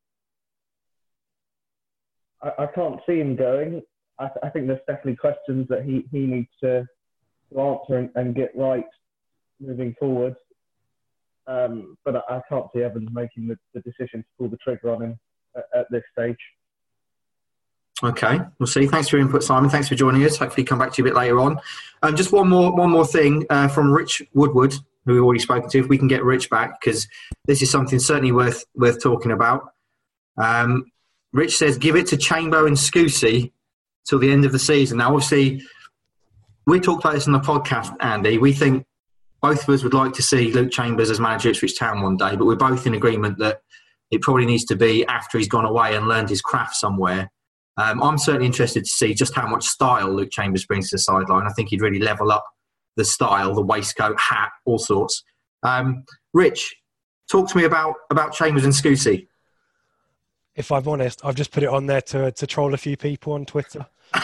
I, I can't see him going. I, th- I think there's definitely questions that he, he needs to, to answer and, and get right moving forward. Um, but I, I can't see Evans making the, the decision to pull the trigger on him at, at this stage. Okay, we'll see. Thanks for your input, Simon. Thanks for joining us. Hopefully come back to you a bit later on. Um, just one more one more thing uh, from Rich Woodward, who we've already spoken to. If we can get Rich back, because this is something certainly worth worth talking about. Um, Rich says, give it to Chamber and Scousy till the end of the season. Now, obviously, we talked about this on the podcast, Andy. We think both of us would like to see Luke Chambers as manager at Ipswich Town one day, but we're both in agreement that it probably needs to be after he's gone away and learned his craft somewhere. Um, I'm certainly interested to see just how much style Luke Chambers brings to the sideline. I think he'd really level up the style, the waistcoat, hat, all sorts. Um, Rich, talk to me about, about Chambers and Scousy. If I'm honest, I've just put it on there to to troll a few people on Twitter.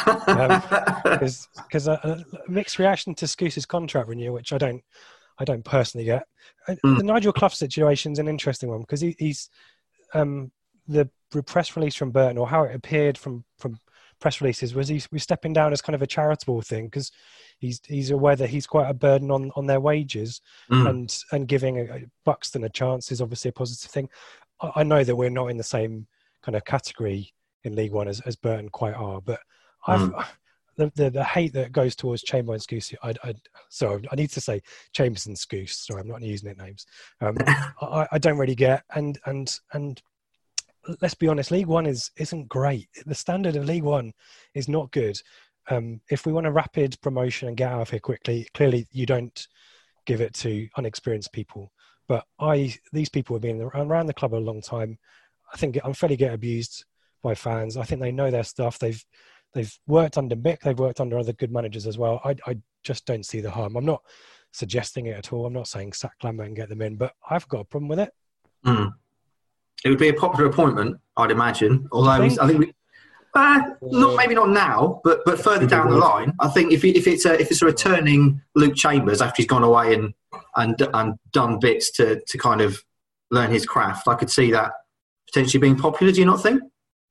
Because um, a, a mixed reaction to Scoose's contract renewal, which I don't, I don't personally get. Mm. The Nigel Clough situation is an interesting one because he, he's um, the press release from Burton, or how it appeared from from press releases, was he's we're stepping down as kind of a charitable thing because he's he's aware that he's quite a burden on, on their wages, mm. and and giving a, a Buxton a chance is obviously a positive thing. I, I know that we're not in the same kind of category in League One as, as Burton quite are, but I've mm. the, the the hate that goes towards Chamber and Scouse, I, I sorry I need to say Chambers and Scouse. Sorry, I'm not using nicknames. Um, I, I don't really get, and and and let's be honest, League One is isn't great. The standard of League One is not good. Um, if we want a rapid promotion and get out of here quickly, clearly you don't give it to unexperienced people. But I these people have been around the club a long time. I think unfairly get abused by fans. I think they know their stuff. They've they've worked under Mick. They've worked under other good managers as well. I, I just don't see the harm. I'm not suggesting it at all. I'm not saying sack Lambert and get them in, but I've got a problem with it. Mm. It would be a popular appointment, I'd imagine. Although I think, I think we, uh, not maybe not now, but but further down the line, I think if if it's a if it's a returning Luke Chambers after he's gone away and and and done bits to to kind of learn his craft, I could see that potentially being popular. Do you not think?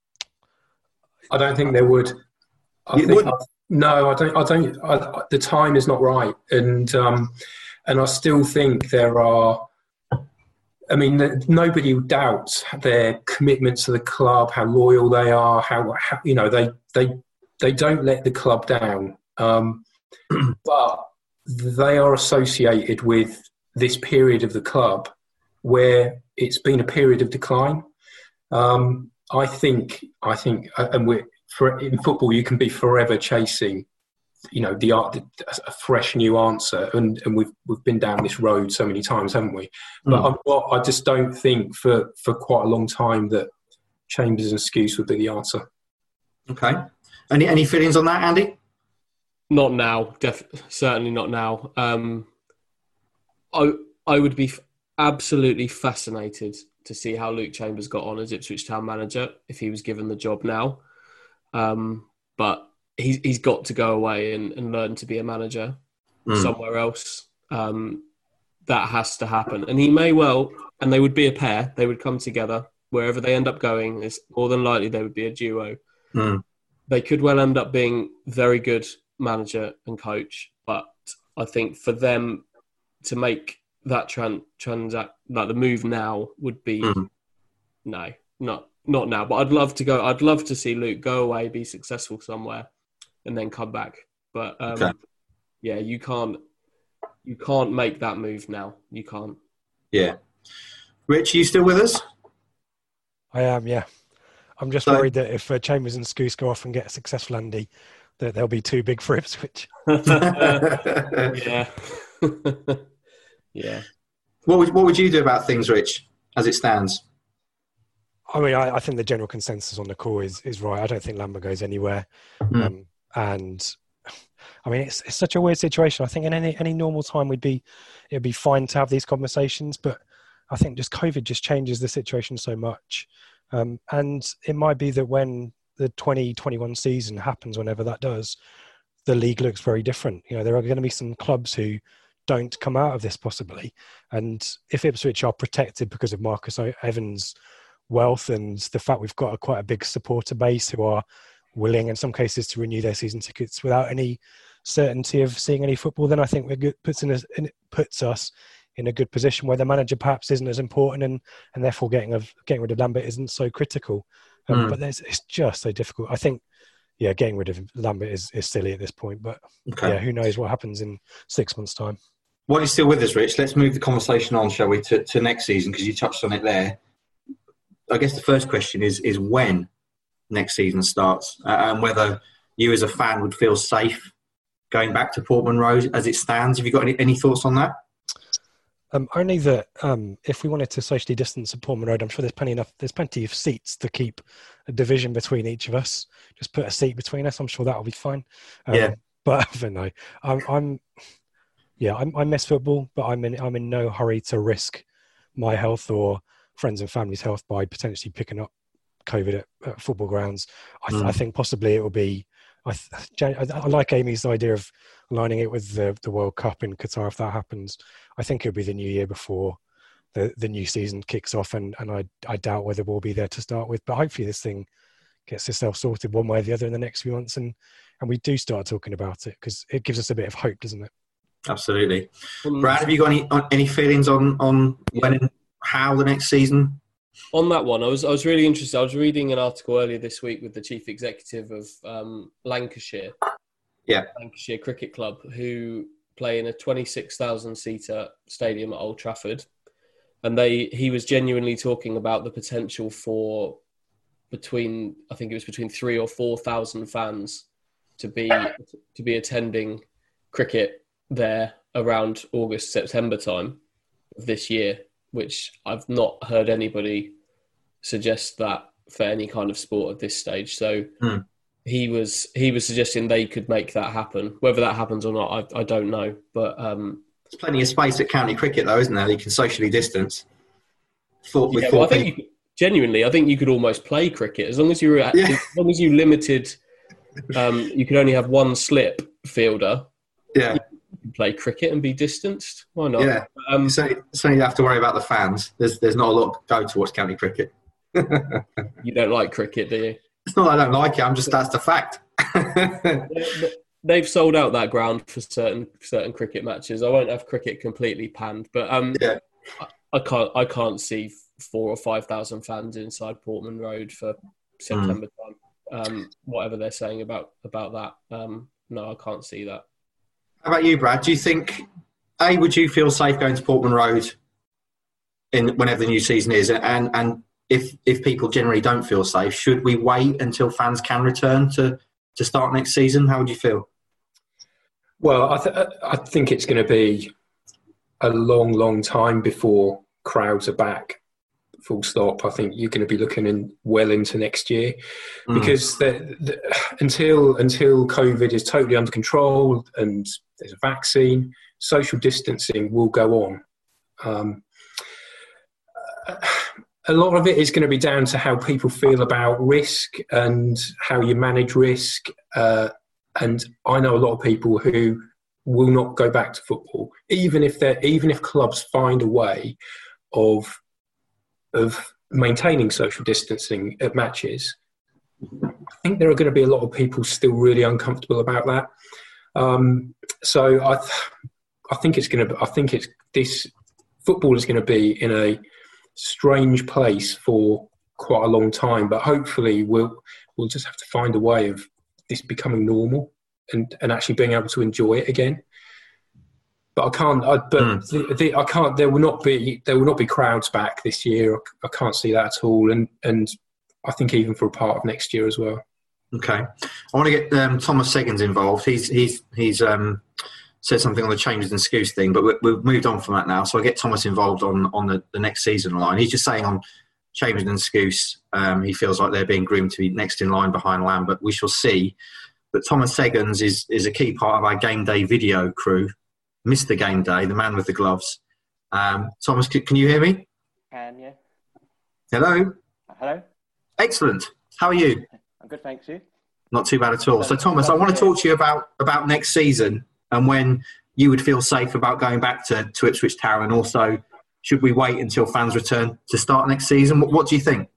I don't think there would. I it think, would. I, no, I don't. I don't. I, the time is not right, and um, and I still think there are. I mean, nobody doubts their commitment to the club, how loyal they are, how, how you know they they they don't let the club down. Um, but they are associated with this period of the club where it's been a period of decline. Um, I think, I think, and we're for in football, you can be forever chasing, you know, the art, a fresh new answer, and, and we've we've been down this road so many times, haven't we? But mm. I, I just don't think for, for quite a long time that Chambers and Scouse would be the answer. Okay. Any any feelings on that, Andy? Not now. Def- certainly not now. Um, I I would be f- absolutely fascinated to see how Luke Chambers got on as Ipswich Town manager if he was given the job now. Um, but he's he's got to go away and, and learn to be a manager mm. somewhere else. Um, that has to happen. And he may well, and they would be a pair, they would come together. Wherever they end up going, it's more than likely they would be a duo. Mm. They could well end up being very good manager and coach, but I think for them to make that tran- transact, like the move now would be mm. no, not not now. But I'd love to go. I'd love to see Luke go away, be successful somewhere, and then come back. But um, okay. yeah, you can't you can't make that move now. You can't. Yeah. Rich, are you still with us? I am, yeah. I'm just So- worried that if uh, Chambers and Scouse go off and get a successful Andy, that they'll be too big for Ipswich. Yeah. Yeah. What would what would you do about things, Rich, as it stands? I mean, I, I think the general consensus on the call is is right. I don't think Lambert goes anywhere. Mm. Um, and I mean, it's it's such a weird situation. I think in any any normal time we'd be it'd be fine to have these conversations, but I think just COVID just changes the situation so much. Um, and it might be that when the twenty twenty-one season happens, whenever that does, the league looks very different. You know, there are going to be some clubs who don't come out of this possibly. And if Ipswich are protected because of Marcus Evans' wealth and the fact we've got a, quite a big supporter base who are willing in some cases to renew their season tickets without any certainty of seeing any football, then I think we're good, puts, in a, in, puts us in a good position where the manager perhaps isn't as important and, and therefore getting of getting rid of Lambert isn't so critical. Um, Mm. But there's, it's just so difficult. I think, yeah, getting rid of Lambert is, is silly at this point. But Okay. yeah, who knows what happens in six months' time. While you're still with us, Rich, let's move the conversation on, shall we, to, to next season, because you touched on it there. I guess the first question is is when next season starts, uh, and whether you as a fan would feel safe going back to Portman Road as it stands. Have you got any, any thoughts on that? Um, only that um, if we wanted to socially distance at Portman Road, I'm sure there's plenty enough. There's plenty of seats to keep a division between each of us. Just put a seat between us. I'm sure that'll be fine. Um, Yeah. But but no, I'm, I'm yeah, I'm, I miss football, but I'm in I'm in no hurry to risk my health or friends and family's health by potentially picking up COVID at, at football grounds. I, th- Mm. I think possibly it will be. I, th- Jan- I I like Amy's idea of aligning it with the the World Cup in Qatar if that happens. I think it'll be the new year before the, the new season kicks off, and, and I I doubt whether we'll be there to start with. But hopefully this thing gets itself sorted one way or the other in the next few months, and, and we do start talking about it because it gives us a bit of hope, doesn't it? Absolutely. Brad, have you got any on- any feelings on, on when and how the next season? On that one, I was I was really interested. I was reading an article earlier this week with the chief executive of um, Lancashire, Yeah. Lancashire Cricket Club, who play in a twenty-six thousand seater stadium at Old Trafford, and they he was genuinely talking about the potential for between I think it was between three or four thousand fans to be to be attending cricket there around August September time of this year, which I've not heard anybody suggest that for any kind of sport at this stage. So Hmm. he was he was suggesting they could make that happen. Whether that happens or not, I, I don't know. But um, There's plenty of space at county cricket, though, isn't there? You can socially distance. Thought with yeah, four well, I think people. you could, genuinely, I think you could almost play cricket as long as you were at, Yeah. as long as you limited. Um, you could only have one slip fielder. Yeah, You could play cricket and be distanced. Why not? yeah. Um, So, so you have to worry about the fans. There's there's not a lot go towards county cricket. you don't like cricket, do you? It's not that I don't like it. I'm just that's the fact. They've sold out that ground for certain certain cricket matches. I won't have cricket completely panned, but um, Yeah. I, I can't I can't see four or five thousand fans inside Portman Road for September time. Um, whatever they're saying about about that, um, no, I can't see that. How about you, Brad? Do you think A, would you feel safe going to Portman Road in whenever the new season is, and and if if people generally don't feel safe, should we wait until fans can return to to start next season? How would you feel? Well, I, th- I think it's going to be a long, long time before crowds are back. Full stop. I think you're going to be looking in well into next year Mm. because the, the, until until COVID is totally under control and there's a vaccine, social distancing will go on. Um, a lot of it is going to be down to how people feel about risk and how you manage risk. Uh, and I know a lot of people who will not go back to football, even if they even if clubs find a way of of maintaining social distancing at matches. I think there are going to be a lot of people still really uncomfortable about that. Um, so I, th- I think it's going to. I think it's this football is going to be in a strange place for quite a long time. But hopefully, we'll we'll just have to find a way of this becoming normal and, and actually being able to enjoy it again. but I can't. I, but Mm. the, the, I can't. There will not be. There will not be crowds back this year. I can't see that at all. And and I think even for a part of next year as well. Okay, I want to get um, Thomas Seggins involved. He's he's he's um, said something on the Chambers and Scouse thing, but we, we've moved on from that now. So I get Thomas involved on on the, the next season line. He's just saying on Chambers and Scouse, um, he feels like they're being groomed to be next in line behind Lambert. We shall see. But Thomas Seggins is is a key part of our game day video crew. Mister Game Day, the man with the gloves. Um, Thomas, can, can you hear me? Can, yeah. Hello. Hello. Excellent. How are you? I'm good, thanks. You? Not too bad at all. So, Thomas, I want to talk to you about, about next season and when you would feel safe about going back to, to Ipswich Town, and also should we wait until fans return to start next season? What, what do you think?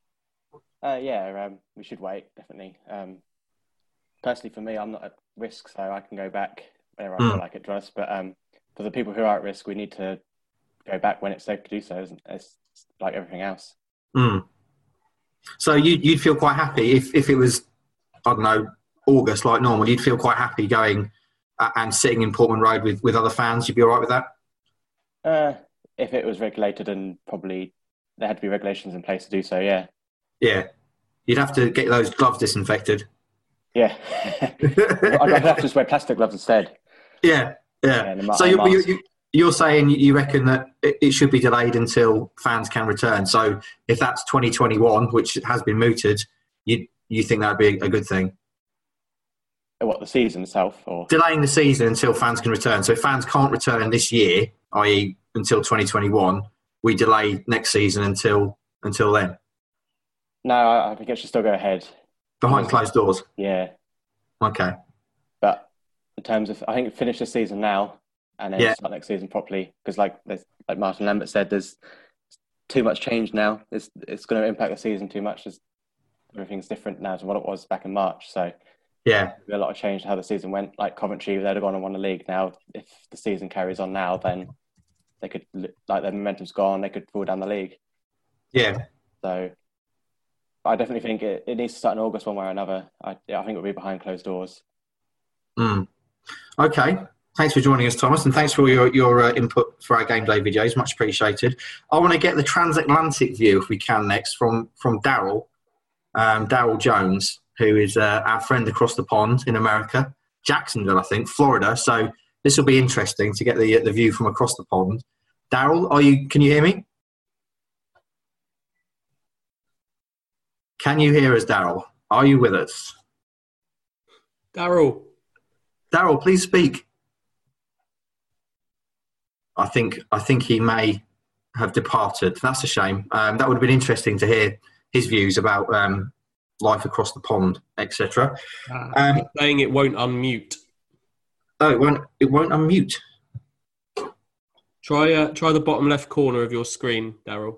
Uh, yeah, um, we should wait, definitely. Um, personally, for me, I'm not at risk, so I can go back whenever I Mm. feel like it, to us. But um, for the people who are at risk, we need to go back when it's safe to do so, isn't it? It's like everything else. Mm. So you, you'd feel quite happy if, if it was, I don't know, August like normal, you'd feel quite happy going uh, and sitting in Portman Road with, with other fans? You'd be all right with that? Uh, if it was regulated, and probably there had to be regulations in place to do so, yeah. Yeah. You'd have to get those gloves disinfected. Yeah. I'd, I'd have to just wear plastic gloves instead. Yeah, yeah. and a ma- So and a you, you, mask. you, you're saying you reckon that it, it should be delayed until fans can return. So if that's twenty twenty-one, which has been mooted, you you think that'd be a good thing? What, the season itself? Or Delaying the season until fans can return. So if fans can't return this year, that is until twenty twenty-one, we delay next season until until then. No, I I think it should still go ahead. Behind closed doors? Yeah. Okay. But in terms of, I think finish the season now and then Yeah. start next season properly. Because like there's, like Martin Lambert said, there's too much change now. It's it's going to impact the season too much. There's, everything's different now to what it was back in March. So Yeah. there'll be a lot of change to how the season went. Like Coventry, they'd have gone and won the league. Now, if the season carries on now, then they could, like their momentum's gone, they could fall down the league. Yeah. So I definitely think it, it needs to start in August one way or another. I, I think it'll be behind closed doors. Mm. Okay. Thanks for joining us, Thomas, and thanks for all your, your uh, input for our game day videos. Much appreciated. I want to get the transatlantic view, if we can, next from, from Daryl, um, Daryl Jones, who is uh, our friend across the pond in America, Jacksonville, I think, Florida. So this will be interesting to get the the view from across the pond. Daryl, are you? Can you hear me? Can you hear us, Daryl? Are you with us? Daryl. Daryl, please speak. I think I think he may have departed. That's a shame. Um, that would have been interesting to hear his views about um, life across the pond, et cetera. Uh, Um, saying it won't unmute. Oh, it won't. It won't unmute. Try uh, try the bottom left corner of your screen, Daryl.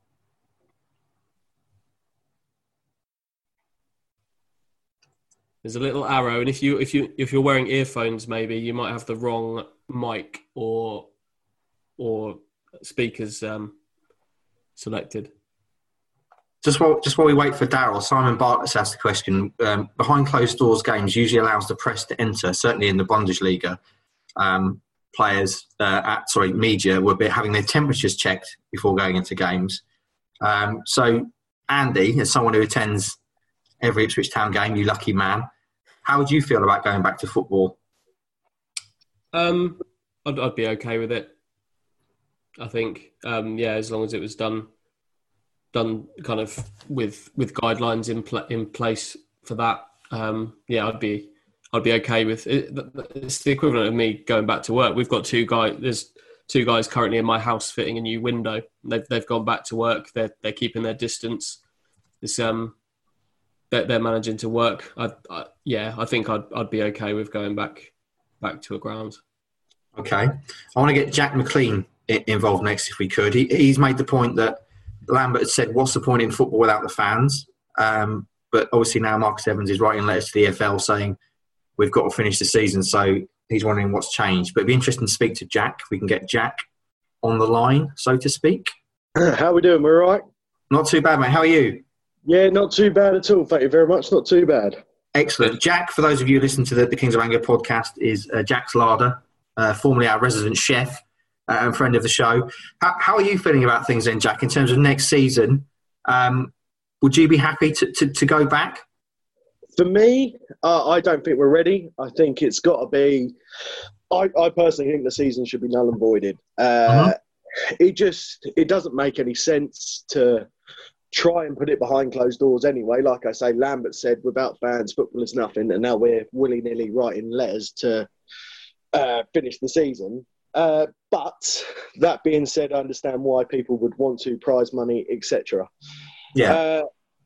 There's a little arrow, and if you if you if you're wearing earphones, maybe you might have the wrong mic or or speakers um, selected. Just while just while we wait for Daryl, Simon Bartlett's asked the question. Um, behind closed doors, games usually allows the press to enter. Certainly in the Bundesliga, um, players uh, at sorry media will be having their temperatures checked before going into games. Um, so, Andy, as someone who attends every Ipswich Town game, you lucky man, how would you feel about going back to football? Um, I'd, I'd be okay with it. I think, um, yeah, as long as it was done, done kind of with with guidelines in pl- in place for that. Um, yeah, I'd be I'd be okay with it. It's the equivalent of me going back to work. We've got two guys. There's two guys currently in my house fitting a new window. They've they've gone back to work. They're they're keeping their distance. It's um. They're, they're managing to work. I, I, yeah, I think I'd I'd be okay with going back back to a ground. Okay, I want to get Jack McLean i- involved next, if we could. He, he's made the point that Lambert had said, "What's the point in football without the fans?" Um, but obviously now Marcus Evans is writing letters to the E F L saying we've got to finish the season. So he's wondering what's changed. But it'd be interesting to speak to Jack. If we can get Jack on the line, so to speak. How we doing? We're all right? Not too bad, mate. How are you? Yeah, not too bad at all. Thank you very much. Not too bad. Excellent. Jack, for those of you who listen to the, the Kings of Anger podcast, is uh, Jack's larder uh, formerly our resident chef uh, and friend of the show. How, how are you feeling about things then, Jack, in terms of next season? Um, would you be happy to, to, to go back? For me, uh, I don't think we're ready. I think it's got to be. I, I personally think the season should be null and voided. Uh, uh-huh. It just it doesn't make any sense to try and put it behind closed doors anyway. Like I say, Lambert said, without fans, football is nothing, and now we're willy-nilly writing letters to uh, finish the season. Uh, but that being said, I understand why people would want to, prize money, et cetera. Yeah. Uh,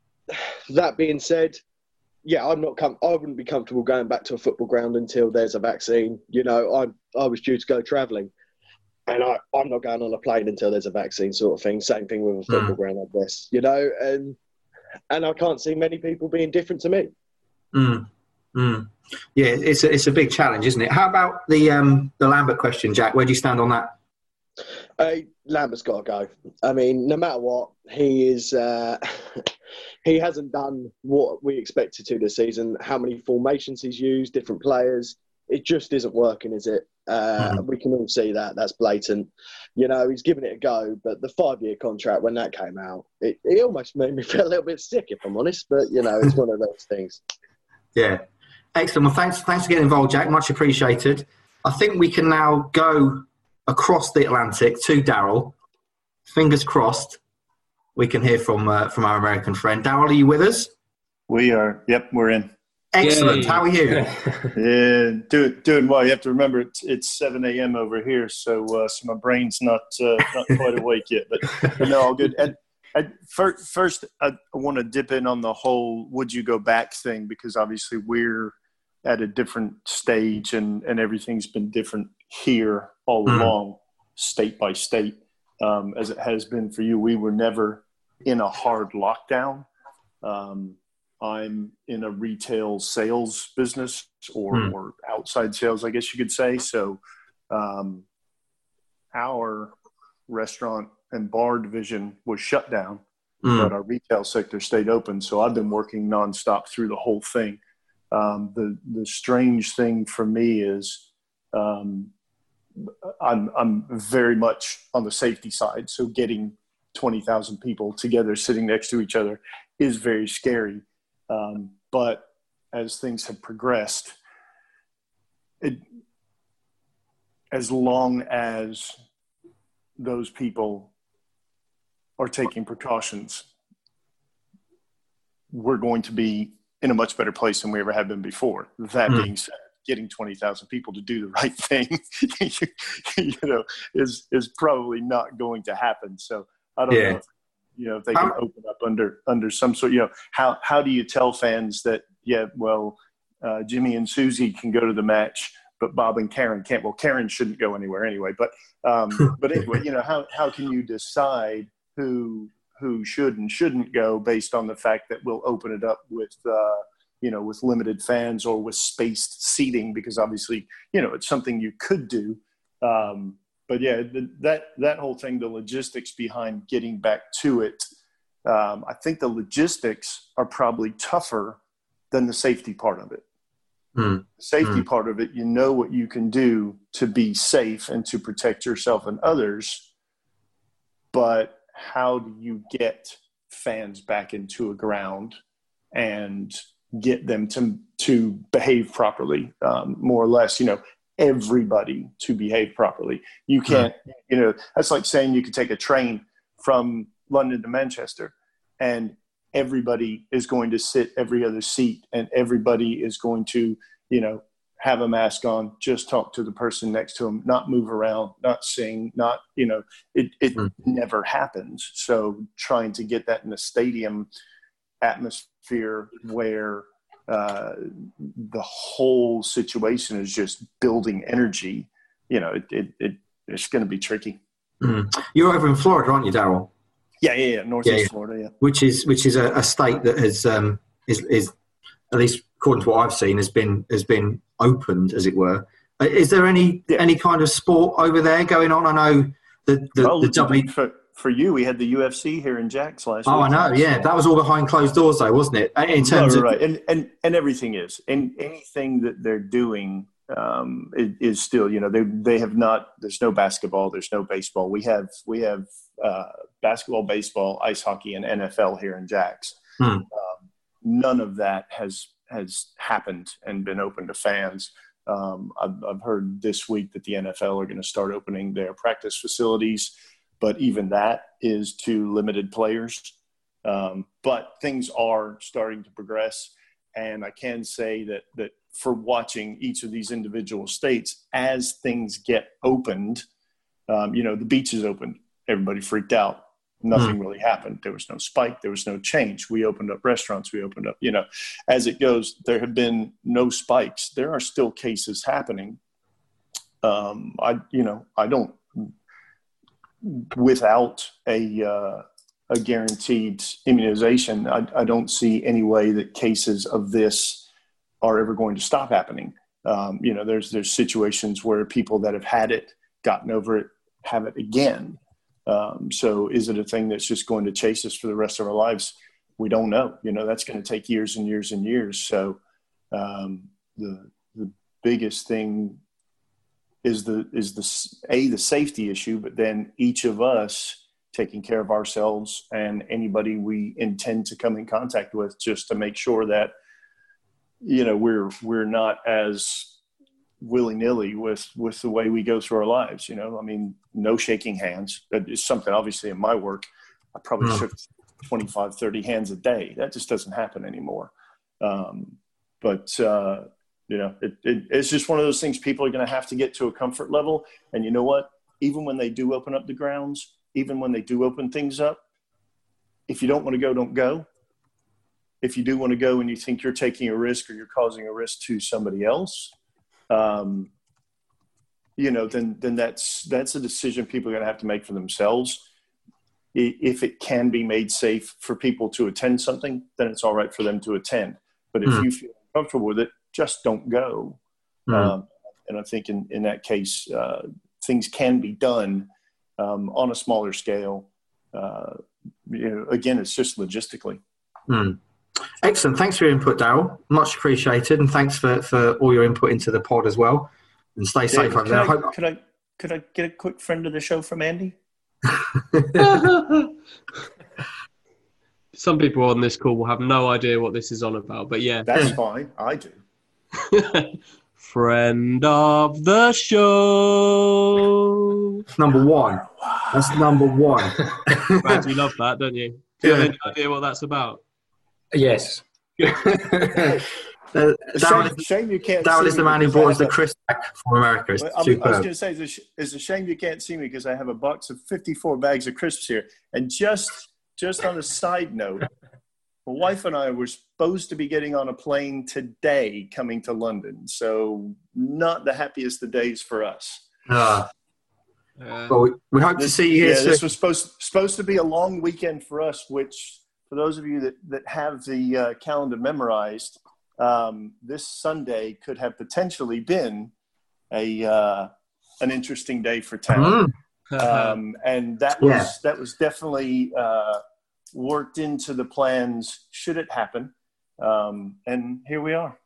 that being said. Yeah, I'm not. Com- I wouldn't be comfortable going back to a football ground until there's a vaccine. You know, I I was due to go travelling, and I I'm not going on a plane until there's a vaccine, sort of thing. Same thing with a football mm. ground, I guess. You know, and and I can't see many people being different to me. Mm. Mm. Yeah, it's a, it's a big challenge, isn't it? How about the um the Lambert question, Jack? Where do you stand on that? Uh, Lambert's got to go. I mean, no matter what, he is. Uh, he hasn't done what we expected to this season. How many formations he's used, different players. It just isn't working, is it? Uh, mm-hmm. We can all see that. That's blatant. You know, he's given it a go, but the five-year contract, when that came out, it, it almost made me feel a little bit sick, if I'm honest. But, you know, it's one of those things. Yeah. Excellent. Well, thanks, thanks for getting involved, Jack. Much appreciated. I think we can now go across the Atlantic to Daryl. Fingers crossed we can hear from uh, from our American friend. Daryl, are you with us? We are. Yep, we're in. Excellent. Yay. How are you? Yeah, do, doing well. You have to remember it's, it's seven a.m. over here, so uh, so my brain's not uh, not quite awake yet. But, but no, all good. And, and first, first, I want to dip in on the whole "would you go back" thing, because obviously we're at a different stage, and, and everything's been different here all mm. along, state by state. Um, as it has been for you. We were never in a hard lockdown. Um, I'm in a retail sales business or, mm. or outside sales, I guess you could say. So um, our restaurant and bar division was shut down, mm. but our retail sector stayed open. So I've been working nonstop through the whole thing. Um, the, the strange thing for me is um, I'm I'm very much on the safety side. So getting twenty thousand people together sitting next to each other is very scary. Um, but as things have progressed, it, as long as those people are taking precautions, we're going to be in a much better place than we ever have been before. That mm. being said, getting twenty thousand people to do the right thing, you know, is is probably not going to happen. So I don't yeah. know, if, you know, if they can open up under under some sort. You know, how how do you tell fans that? Yeah, well, uh, Jimmy and Susie can go to the match, but Bob and Karen can't. Well, Karen shouldn't go anywhere anyway. But um, but anyway, you know, how how can you decide who who should and shouldn't go based on the fact that we'll open it up with. Uh, you know, with limited fans or with spaced seating, because obviously, you know, it's something you could do. Um, but yeah, the, that, that whole thing, the logistics behind getting back to it, um, I think the logistics are probably tougher than the safety part of it. Mm. The safety mm. part of it, you know what you can do to be safe and to protect yourself and others, but how do you get fans back into a ground and get them to to behave properly, um, more or less, you know, everybody to behave properly. You can't, you know, that's like saying you could take a train from London to Manchester and everybody is going to sit every other seat and everybody is going to, you know, have a mask on, just talk to the person next to them, not move around, not sing, not, you know, it, it mm. never happens. So trying to get that in a stadium atmosphere where uh, the whole situation is just building energy, you know, it, it, it it's going to be tricky. Mm. You're over in Florida, aren't you, Daryl? Yeah, yeah, yeah, Northeast yeah, yeah. Florida, yeah. Which is which is a, a state that has um, is is at least according to what I've seen has been has been opened, as it were. Is there any yeah. any kind of sport over there going on? I know the the, well, the W. For, for you, we had the U F C here in Jack's last oh, week. I know, yeah. That was all behind closed doors, though, wasn't it? In terms right, right, of right. And, and and everything is. And anything that they're doing um, is, is still, you know, they they have not. There's no basketball. There's no baseball. We have we have uh, basketball, baseball, ice hockey, and N F L here in Jax. Hmm. Um, none of that has has happened and been open to fans. Um, I've, I've heard this week that the N F L are going to start opening their practice facilities, but even that is to limited players. Um, but things are starting to progress, and I can say that that for watching each of these individual states, as things get opened, um, you know, the beaches opened, everybody freaked out. Nothing Hmm. really happened. There was no spike. There was no change. We opened up restaurants. We opened up, you know, as it goes, there have been no spikes. There are still cases happening. Um, I, you know, I don't, without a, uh, a guaranteed immunization, I, I don't see any way that cases of this are ever going to stop happening. Um, you know, there's, there's situations where people that have had it, gotten over it, have it again. Um, so is it a thing that's just going to chase us for the rest of our lives? We don't know. You know, that's going to take years and years and years. So um, the the biggest thing is the is the a the safety issue, but then each of us taking care of ourselves and anybody we intend to come in contact with, just to make sure that, you know, we're we're not as willy-nilly with with the way we go through our lives. You know, I mean, no shaking hands. That is something, obviously, in my work, I probably Mm. shook twenty-five, thirty hands a day. That just doesn't happen anymore. Um, but, uh, you know, it, it, it's just one of those things people are going to have to get to a comfort level. And you know what? Even when they do open up the grounds, even when they do open things up, if you don't want to go, don't go. If you do want to go and you think you're taking a risk or you're causing a risk to somebody else, Um, you know, then then that's that's a decision people are going to have to make for themselves. I- If it can be made safe for people to attend something, then it's all right for them to attend. But if Mm. you feel comfortable with it, just don't go. Mm. Um, and I think in, in that case, uh, things can be done um, on a smaller scale. Uh, you know, again, it's just logistically. Hmm. Excellent. Thanks for your input, Daryl. Much appreciated, and thanks for, for all your input into the pod as well. And stay safe David, over could there. I, I hope- could I could I get a quick friend of the show from Andy? Some people on this call will have no idea what this is on about, but yeah. That's fine. I do. Friend of the show. Number one. That's number one. Brad, you love that, don't you? Do you have any idea what that's about? Yes. Uh, Darryl Shame, shame you can't. Darryl see is the me man who because I brought us have the a- crisp back from America. It's Well, I, mean, I was superb. going to say, it's a, sh- it's a shame you can't see me because I have a box of fifty-four bags of crisps here. And just just on a side note, my wife and I were supposed to be getting on a plane today coming to London. So not the happiest of days for us. Ah. Uh, well, we, we hope to This- see you here yeah, soon. this was supposed supposed to be a long weekend for us, which for those of you that, that have the uh, calendar memorized, um, this Sunday could have potentially been a uh, an interesting day for town. Mm. Um, and that was Yeah. that was definitely uh, worked into the plans should it happen. Um, and here we are.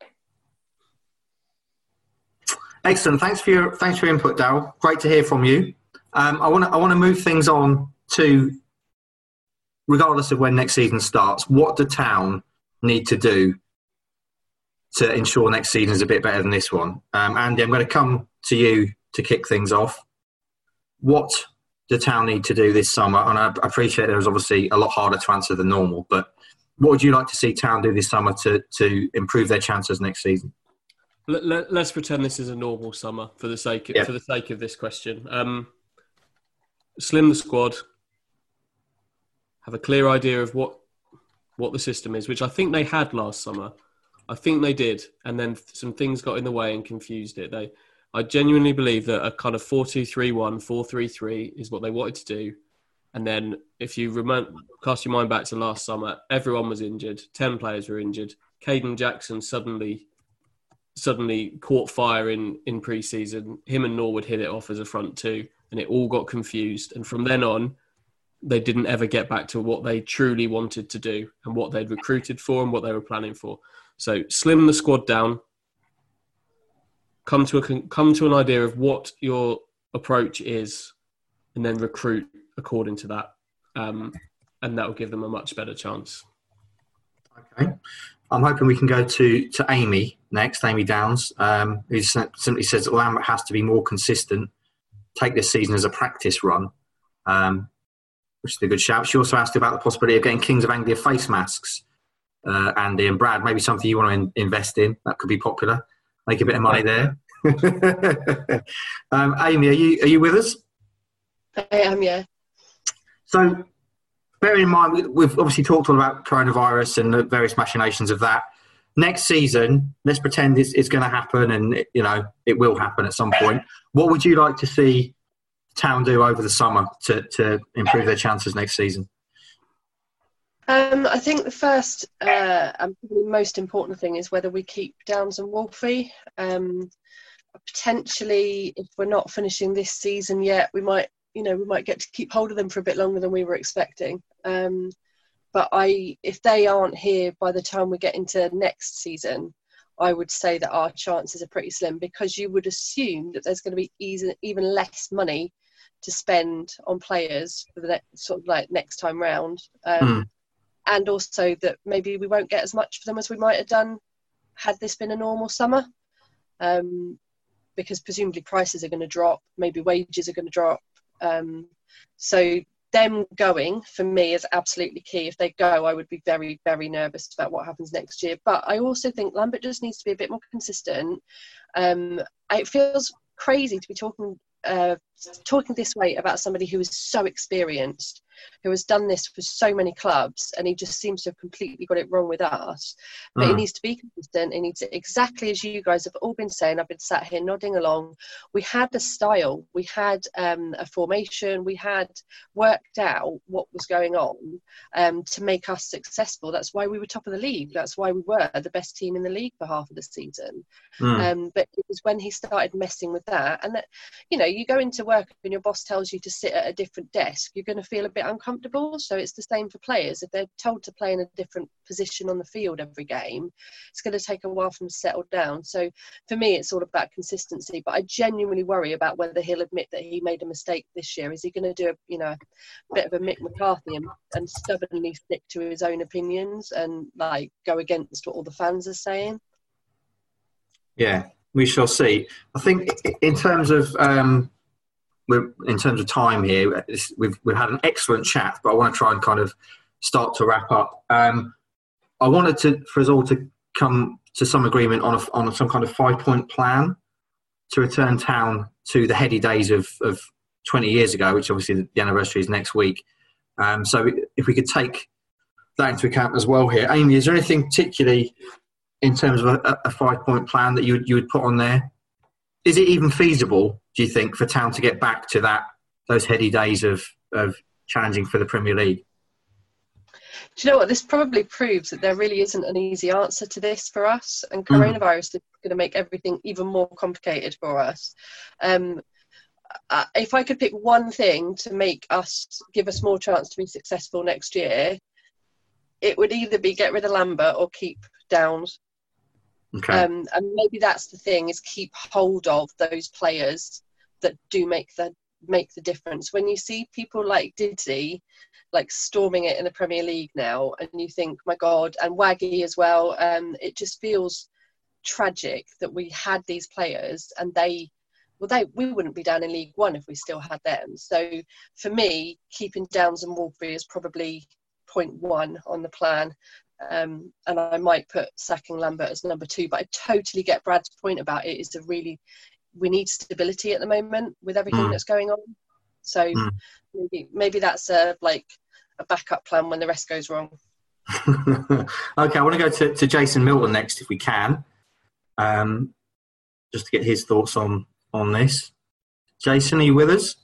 Excellent. Thanks for your thanks for your input, Darryl. Great to hear from you. Um, I want to I want to move things on to, regardless of when next season starts, what do town need to do to ensure next season is a bit better than this one? Um, Andy, I'm going to come to you to kick things off. What do town need to do this summer? And I appreciate it was obviously a lot harder to answer than normal, but what would you like to see town do this summer to to improve their chances next season? Let, let, let's pretend this is a normal summer for the sake of, Yeah. for the sake of this question. Um, slim the squad. Have a clear idea of what what the system is, which I think they had last summer. I think they did, and then some things got in the way and confused it. They, I genuinely believe that a kind of four two three one, four three three is what they wanted to do. And then if you remember, cast your mind back to last summer, everyone was injured. Ten players were injured. Caden Jackson suddenly suddenly caught fire in, in pre-season. Him and Norwood hit it off as a front two, and it all got confused. And from then on, they didn't ever get back to what they truly wanted to do and what they'd recruited for and what they were planning for. So slim the squad down. come to a come to an idea of what your approach is, and then recruit according to that, um, and that will give them a much better chance. Okay, I'm hoping we can go to to Amy next. Amy Downs, um, who simply says that Lambert has to be more consistent. Take this season as a practice run, um, which is a good shout. She also asked about the possibility of getting Kings of Anglia face masks. Uh, Andy and Brad, maybe something you want to in- invest in. That could be popular. Make a bit of money there. um, Amy, are you are you with us? I am, yeah. So, bearing in mind, we've obviously talked all about coronavirus and the various machinations of that. Next season, let's pretend it's, it's going to happen, and it, you know it will happen at some point. What would you like to see Town do over the summer to, to improve their chances next season? Um, I think the first uh, and probably most important thing is whether we keep Downs and Wolfie. Um, potentially, if we're not finishing this season yet, we might, you know, we might get to keep hold of them for a bit longer than we were expecting. Um, but I, if they aren't here by the time we get into next season, I would say that our chances are pretty slim, because you would assume that there's going to be easy, even less money to spend on players for the next, sort of like next time round. Um, mm. And also that maybe we won't get as much for them as we might have done had this been a normal summer, um, because presumably prices are going to drop, maybe wages are going to drop. Um, so them going, for me, is absolutely key. If they go, I would be very, very nervous about what happens next year. But I also think Lambert just needs to be a bit more consistent. Um, it feels crazy to be talking uh, talking this way about somebody who is so experienced, who has done this for so many clubs, and he just seems to have completely got it wrong with us. But mm. he needs to be consistent. He needs to, exactly as you guys have all been saying, I've been sat here nodding along. We had a style, we had um, a formation, we had worked out what was going on um, to make us successful. That's why we were top of the league. That's why we were the best team in the league for half of the season. Mm. Um, but it was when he started messing with that, and that, you know, you go into work and your boss tells you to sit at a different desk, you're going to feel a bit uncomfortable. So it's the same for players. If they're told to play in a different position on the field every game, it's going to take a while for them to settle down. So for me, it's all about consistency. But I genuinely worry about whether he'll admit that he made a mistake this year. Is he going to do a, you know, a bit of a Mick McCarthy and, and stubbornly stick to his own opinions and like go against what all the fans are saying? Yeah, we shall see. I think in terms of um, we're, in terms of time here, we've we've had an excellent chat, but I want to try and kind of start to wrap up. Um, I wanted to for us all to come to some agreement on a, on some kind of five point plan to return Town to the heady days of, of twenty years ago, which obviously the anniversary is next week. Um, so if we could take that into account as well here, Amy, is there anything particularly in terms of a, a five-point plan that you would, you would put on there? Is it even feasible, do you think, for Town to get back to that those heady days of, of challenging for the Premier League? Do you know what? This probably proves that there really isn't an easy answer to this for us, and coronavirus mm. is going to make everything even more complicated for us. Um, uh, if I could pick one thing to make us, give us more chance to be successful next year, it would either be get rid of Lambert or keep Downs. Okay. Um, and maybe that's the thing, is keep hold of those players that do make the make the difference. When you see people like Diddy, like storming it in the Premier League now, and you think, my God, and Waggy as well, um, it just feels tragic that we had these players and they, well, they we wouldn't be down in League One if we still had them. So for me, keeping Downs and Wolfie is probably point one on the plan. Um, and I might put sacking Lambert as number two, but I totally get Brad's point about it. Is a really, we need stability at the moment with everything mm. that's going on. So mm. maybe maybe that's a like a backup plan when the rest goes wrong. Okay, I want to go to, to Jason Milton next, if we can, um, just to get his thoughts on on this. Jason, are you with us?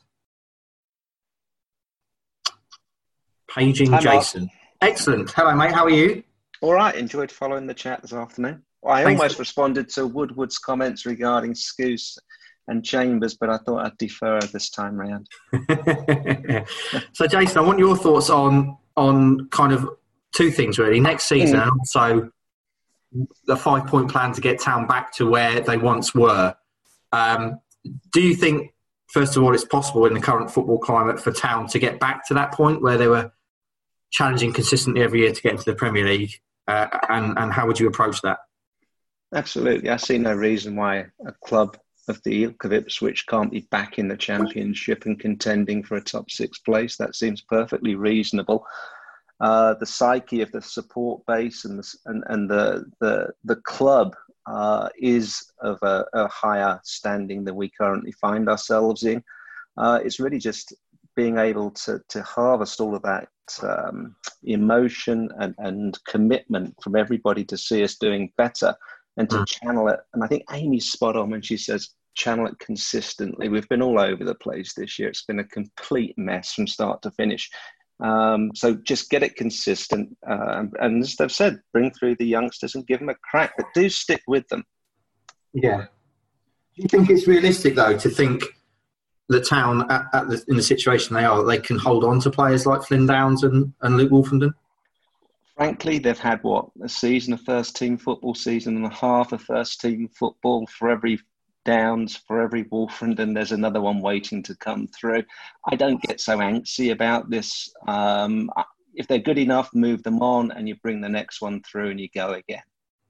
Paging Hi, Jason. Mark. Excellent. Hello, mate. How are you? All right. Enjoyed following the chat this afternoon. I Thanks. almost responded to Woodward's comments regarding Scouse and Chambers, but I thought I'd defer this time round. So, Jason, I want your thoughts on on kind of two things, really. Next season, mm. and also the five-point plan to get Town back to where they once were. Um, do you think, first of all, it's possible in the current football climate for Town to get back to that point where they were challenging consistently every year to get into the Premier League? Uh, and, and how would you approach that? Absolutely. I see no reason why a club of the ilk of Ipswich can't be back in the Championship and contending for a top six place. That seems perfectly reasonable. Uh, the psyche of the support base and the, and, and the, the, the club uh, is of a, a higher standing than we currently find ourselves in. Uh, it's really just being able to, to harvest all of that um, emotion and, and commitment from everybody to see us doing better and to mm. channel it. And I think Amy's spot on when she says channel it consistently. We've been all over the place this year. It's been a complete mess from start to finish. Um, so just get it consistent. Uh, and, and as they've said, bring through the youngsters and give them a crack, but do stick with them. Yeah. Do you think it's realistic, though, to think the Town, at, at the, in the situation they are, they can hold on to players like Flynn Downs and, and Luke Wolfenden? Frankly, they've had, what, a season of first-team football, season and a half of first-team football. For every Downs, for every Wolfenden, there's another one waiting to come through. I don't get so antsy about this. Um, if they're good enough, move them on and you bring the next one through and you go again.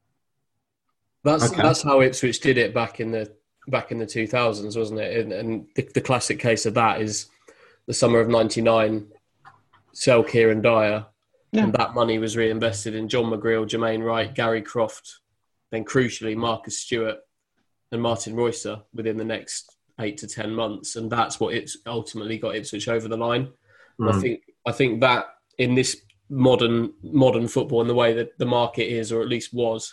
That's Okay. that's how Ipswich did it back in the back in the two thousands, wasn't it? And, and the, the classic case of that is the summer of ninety-nine, sell Kieran Dyer, yeah. and that money was reinvested in John McGreal, Jermaine Wright, Gary Croft, then crucially Marcus Stewart and Martin Royster within the next eight to ten months, and that's what it's ultimately got Ipswich over the line. And Mm. I think I think that in this modern modern football and the way that the market is, or at least was,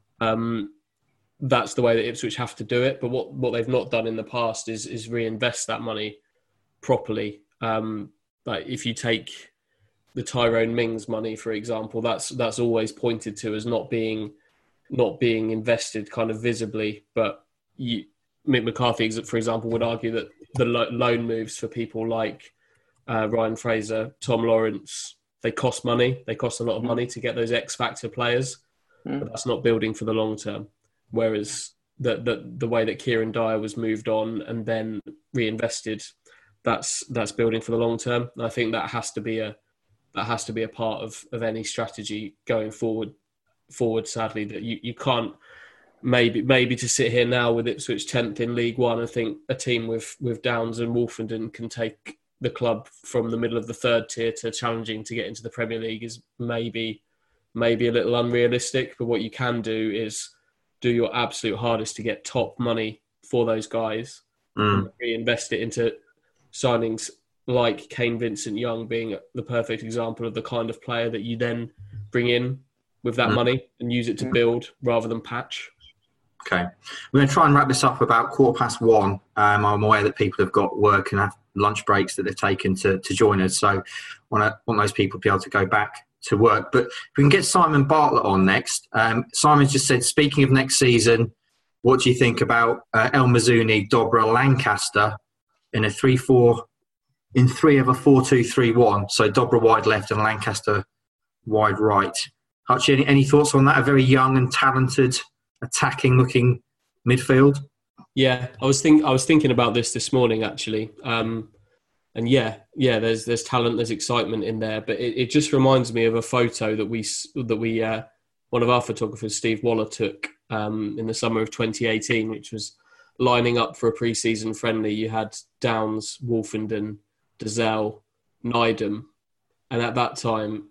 um, that's the way that Ipswich have to do it. But what, what they've not done in the past is is reinvest that money properly. Um, like if you take the Tyrone Mings money, for example, that's that's always pointed to as not being not being invested kind of visibly. But you, Mick McCarthy, for example, would argue that the lo- loan moves for people like uh, Ryan Fraser, Tom Lawrence, they cost money. They cost a lot of money to get those X factor players, Mm. but that's not building for the long term. Whereas the, the the way that Kieran Dyer was moved on and then reinvested, that's that's building for the long term. And I think that has to be a that has to be a part of, of any strategy going forward. Forward, sadly, that you, you can't maybe maybe to sit here now with Ipswich tenth in League One. I think a team with with Downs and Wolfenden can take the club from the middle of the third tier to challenging to get into the Premier League is maybe maybe a little unrealistic. But what you can do is do your absolute hardest to get top money for those guys Mm. and reinvest it into signings like Kane Vincent-Young being the perfect example of the kind of player that you then bring in with that Mm. money and use it to build rather than patch. Okay. We're going to try and wrap this up about quarter past one. Um, I'm aware that people have got work and have lunch breaks that they've taken to, to join us. So I want, want those people to be able to go back to work. But if we can get Simon Bartlett on next. Um, Simon's just said, speaking of next season, what do you think about uh, El Mazzuni, Dobra, Lancaster in a three four, in three of a four two three one? So Dobra wide left and Lancaster wide right. Hutchie, any, any thoughts on that? A very young and talented, attacking-looking midfield. Yeah, I was think I was thinking about this this morning actually, um, and yeah, yeah. There's there's talent, there's excitement in there, but it, it just reminds me of a photo that we that we uh, one of our photographers, Steve Waller, took um, in the summer of twenty eighteen, which was lining up for a pre-season friendly. You had Downs, Wolfenden, Dazelle, Nydam, and at that time,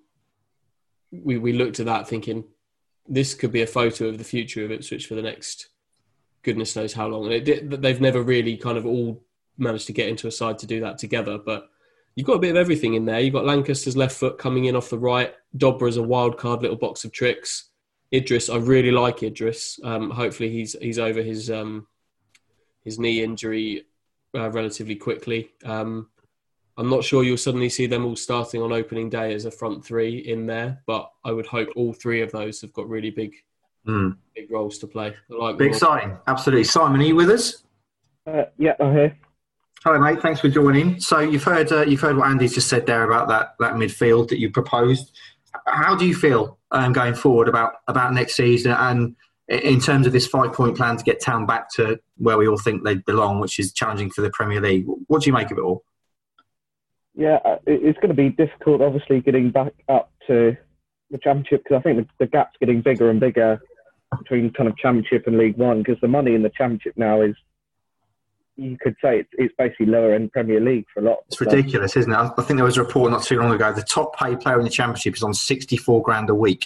we we looked at that thinking, this could be a photo of the future of Ipswich for the next goodness knows how long. And it did, they've never really kind of all managed to get into a side to do that together. But you've got a bit of everything in there. You've got Lancaster's left foot coming in off the right. Dobra's a wild card little box of tricks. Idris, I really like Idris. Um, hopefully he's he's over his um, his knee injury uh, relatively quickly. Um, I'm not sure you'll suddenly see them all starting on opening day as a front three in there, but I would hope all three of those have got really big Mm. big roles to play. I like Be them all. exciting. Absolutely. Simon, are you with us? Uh, yeah, I'm here. Hello, mate. Thanks for joining. So you've heard uh, you've heard what Andy's just said there about that that midfield that you proposed. How do you feel um, going forward about about next season? And in terms of this five-point plan to get Town back to where we all think they belong, which is challenging for the Premier League. What do you make of it all? Yeah, it's going to be difficult, obviously, getting back up to the Championship, because I think the, the gap's getting bigger and bigger between kind of Championship and League One, because the money in the Championship now is, you could say it's, it's basically lower end Premier League for a lot. It's ridiculous, isn't it? I think there was a report not too long ago. The top paid player in the Championship is on sixty-four grand a week.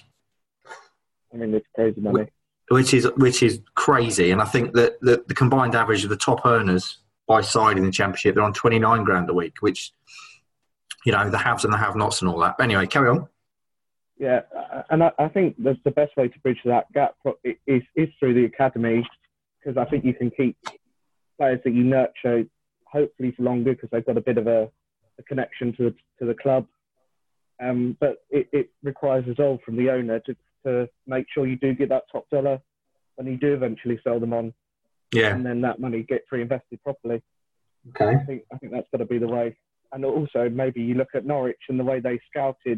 I mean, it's crazy money. Which is which is crazy, and I think that the, the combined average of the top earners by side in the Championship, they're on twenty-nine grand a week, which, you know, the haves and the have-nots and all that. But anyway, carry on. Yeah, and I, I think the, the best way to bridge that gap is, is through the academy, because I think you can keep players that you nurture hopefully for longer, because they've got a bit of a, a connection to the, to the club. Um, but it, it requires resolve from the owner to, to make sure you do get that top dollar when you do eventually sell them on. Yeah. And then that money gets reinvested properly. Okay. I think, I think that's got to be the way. And also maybe you look at Norwich and the way they scouted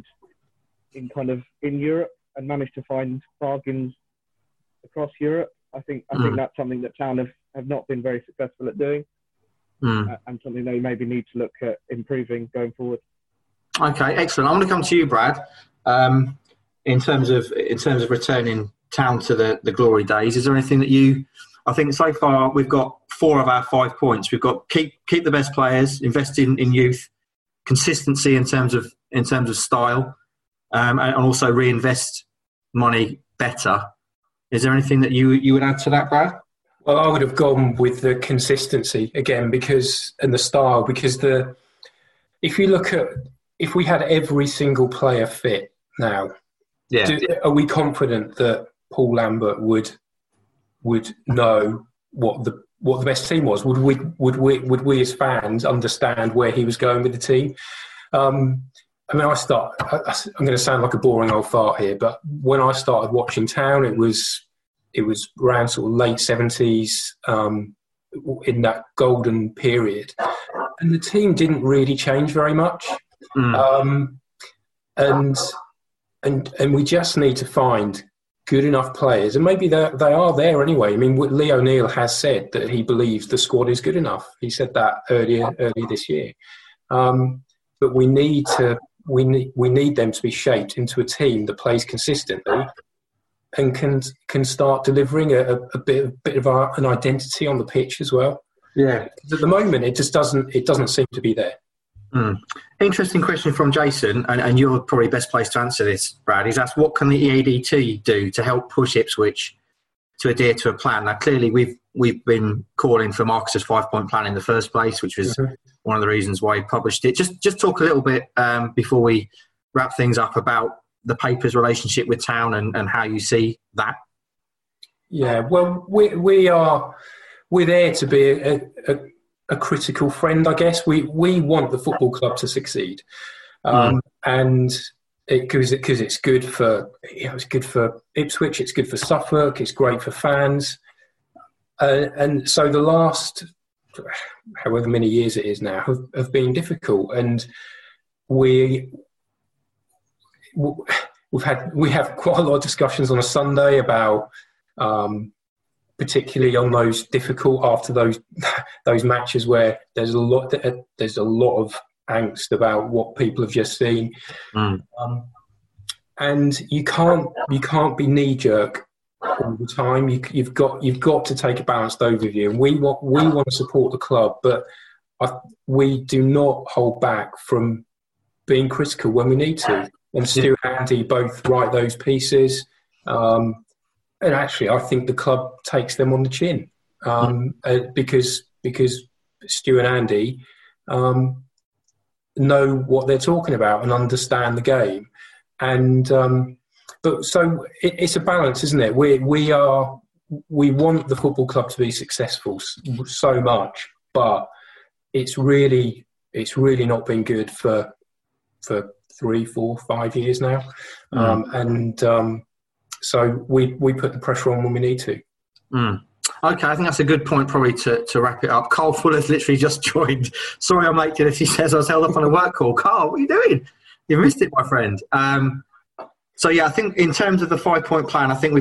in kind of in Europe and managed to find bargains across Europe. I think I mm. think that's something that Town have, have not been very successful at doing, mm. uh, and something they maybe need to look at improving going forward. Okay, excellent. I'm going to come to you, Brad. Um, in terms of in terms of returning Town to the, the glory days, is there anything that you? I think so far we've got four of our five points. We've got keep keep the best players, invest in, in youth, consistency in terms of in terms of style. Um, and also reinvest money better. Is there anything that you you would add to that, Brad? Well, I would have gone with the consistency again, because and the style, because the if you look at if we had every single player fit now, yeah, do, are we confident that Paul Lambert would would know what the what the best team was? Would we would we would we as fans understand where he was going with the team? Um, I mean, I start. I, I'm going to sound like a boring old fart here, but when I started watching Town, it was it was around sort of late seventies, um, in that golden period, and the team didn't really change very much. Mm. Um, and and and we just need to find good enough players, and maybe they they are there anyway. I mean, Lee O'Neill has said that he believes the squad is good enough. He said that earlier earlier this year, um, but we need to. We need we need them to be shaped into a team that plays consistently and can can start delivering a, a bit a bit of our, an identity on the pitch as well. Yeah. At the moment, it just doesn't it doesn't seem to be there. Mm. Interesting question from Jason, and, and you're probably best placed to answer this, Brad. He's asked, what can the E A D T do to help push Ipswich to adhere to a plan? Now, clearly, we've we've been calling for Marcus's five-point plan in the first place, which was mm-hmm. one of the reasons why he published it. Just just talk a little bit um, before we wrap things up about the paper's relationship with Town and, and how you see that. Yeah, well, we we are we're there to be a, a, a critical friend, I guess. We we want the football club to succeed, um, mm. and because it, because it's good for you know, it's good for Ipswich, it's good for Suffolk, it's great for fans, uh, and so the last however many years it is now have, have been difficult, and we we've had we have quite a lot of discussions on a Sunday about. Um, particularly on those difficult after those those matches where there's a lot there's a lot of angst about what people have just seen, mm. um, and you can't you can't be knee jerk all the time. You, you've got you've got to take a balanced overview, and we want we want to support the club, but I, we do not hold back from being critical when we need to. And Stu and Andy both write those pieces. Um, And actually, I think the club takes them on the chin um, uh, because because Stu and Andy um, know what they're talking about and understand the game. And um, but so it, it's a balance, isn't it? We we are we want the football club to be successful so much, but it's really it's really not been good for for three, four, five years now, mm. um, and. Um, So we, we put the pressure on when we need to. Mm. Okay, I think that's a good point probably to, to wrap it up. Carl Fuller's literally just joined. Sorry I'm late to this. He says I was held up on a work call. Carl, what are you doing? You missed it, my friend. Um, so, yeah, I think in terms of the five-point plan, I think we've got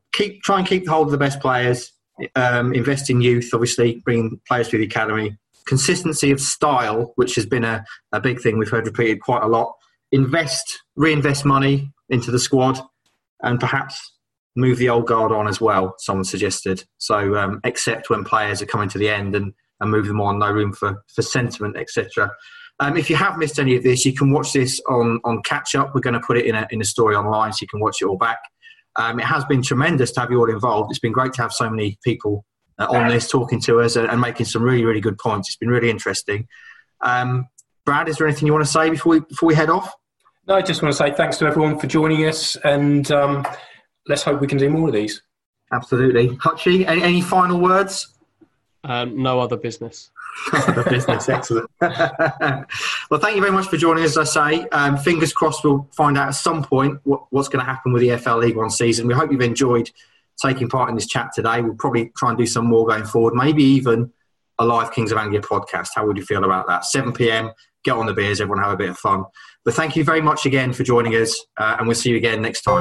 keep try and keep hold of the best players. Um, invest in youth, obviously, bring players through the academy. Consistency of style, which has been a, a big thing we've heard repeated quite a lot. Invest, reinvest money into the squad, and perhaps move the old guard on as well, someone suggested. So um, accept when players are coming to the end and, and move them on, no room for, for sentiment, et cetera. Um, if you have missed any of this, you can watch this on, on Catch Up. We're going to put it in a, in a story online so you can watch it all back. Um, it has been tremendous to have you all involved. It's been great to have so many people uh, on this talking to us and, and making some really, really good points. It's been really interesting. Um, Brad, is there anything you want to say before we, before we head off? No, I just want to say thanks to everyone for joining us, and um, let's hope we can do more of these. Absolutely. Hutchie, any, any final words? Um, no other business. The business, excellent. Well, thank you very much for joining us, as I say. Um, fingers crossed we'll find out at some point what, what's going to happen with the F L League One season. We hope you've enjoyed taking part in this chat today. We'll probably try and do some more going forward, maybe even a live Kings of Anglia podcast. How would you feel about that? seven p.m, get on the beers, everyone have a bit of fun. But thank you very much again for joining us, uh, and we'll see you again next time.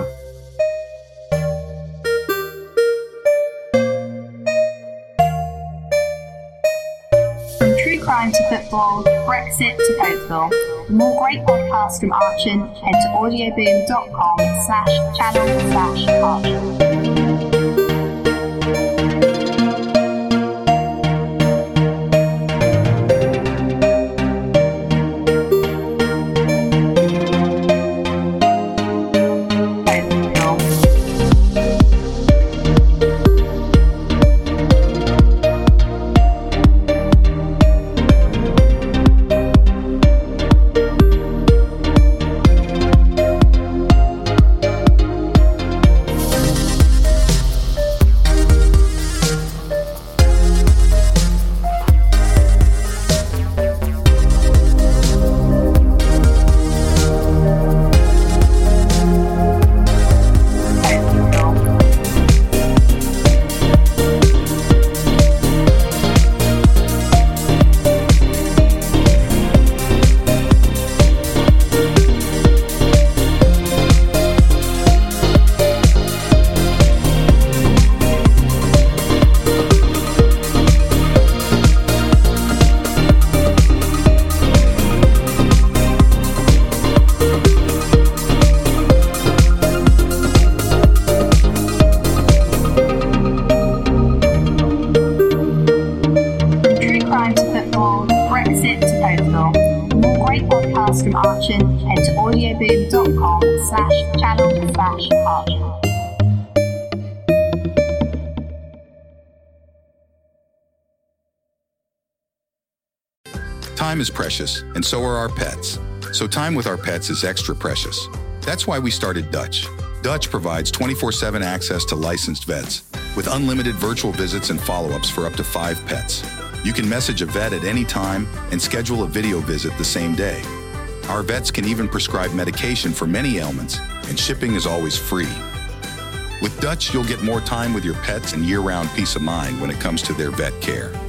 Crime to football, Brexit to Oakville. For more great podcasts from Archon, head to audioboom.com slash channel slash Archon. From Archon, head to audioboom.com slash channel slash Archon. Time is precious, and so are our pets. So time with our pets is extra precious. That's why we started Dutch. Dutch provides twenty-four seven access to licensed vets with unlimited virtual visits and follow-ups for up to five pets. You can message a vet at any time and schedule a video visit the same day. Our vets can even prescribe medication for many ailments, and shipping is always free. With Dutch, you'll get more time with your pets and year-round peace of mind when it comes to their vet care.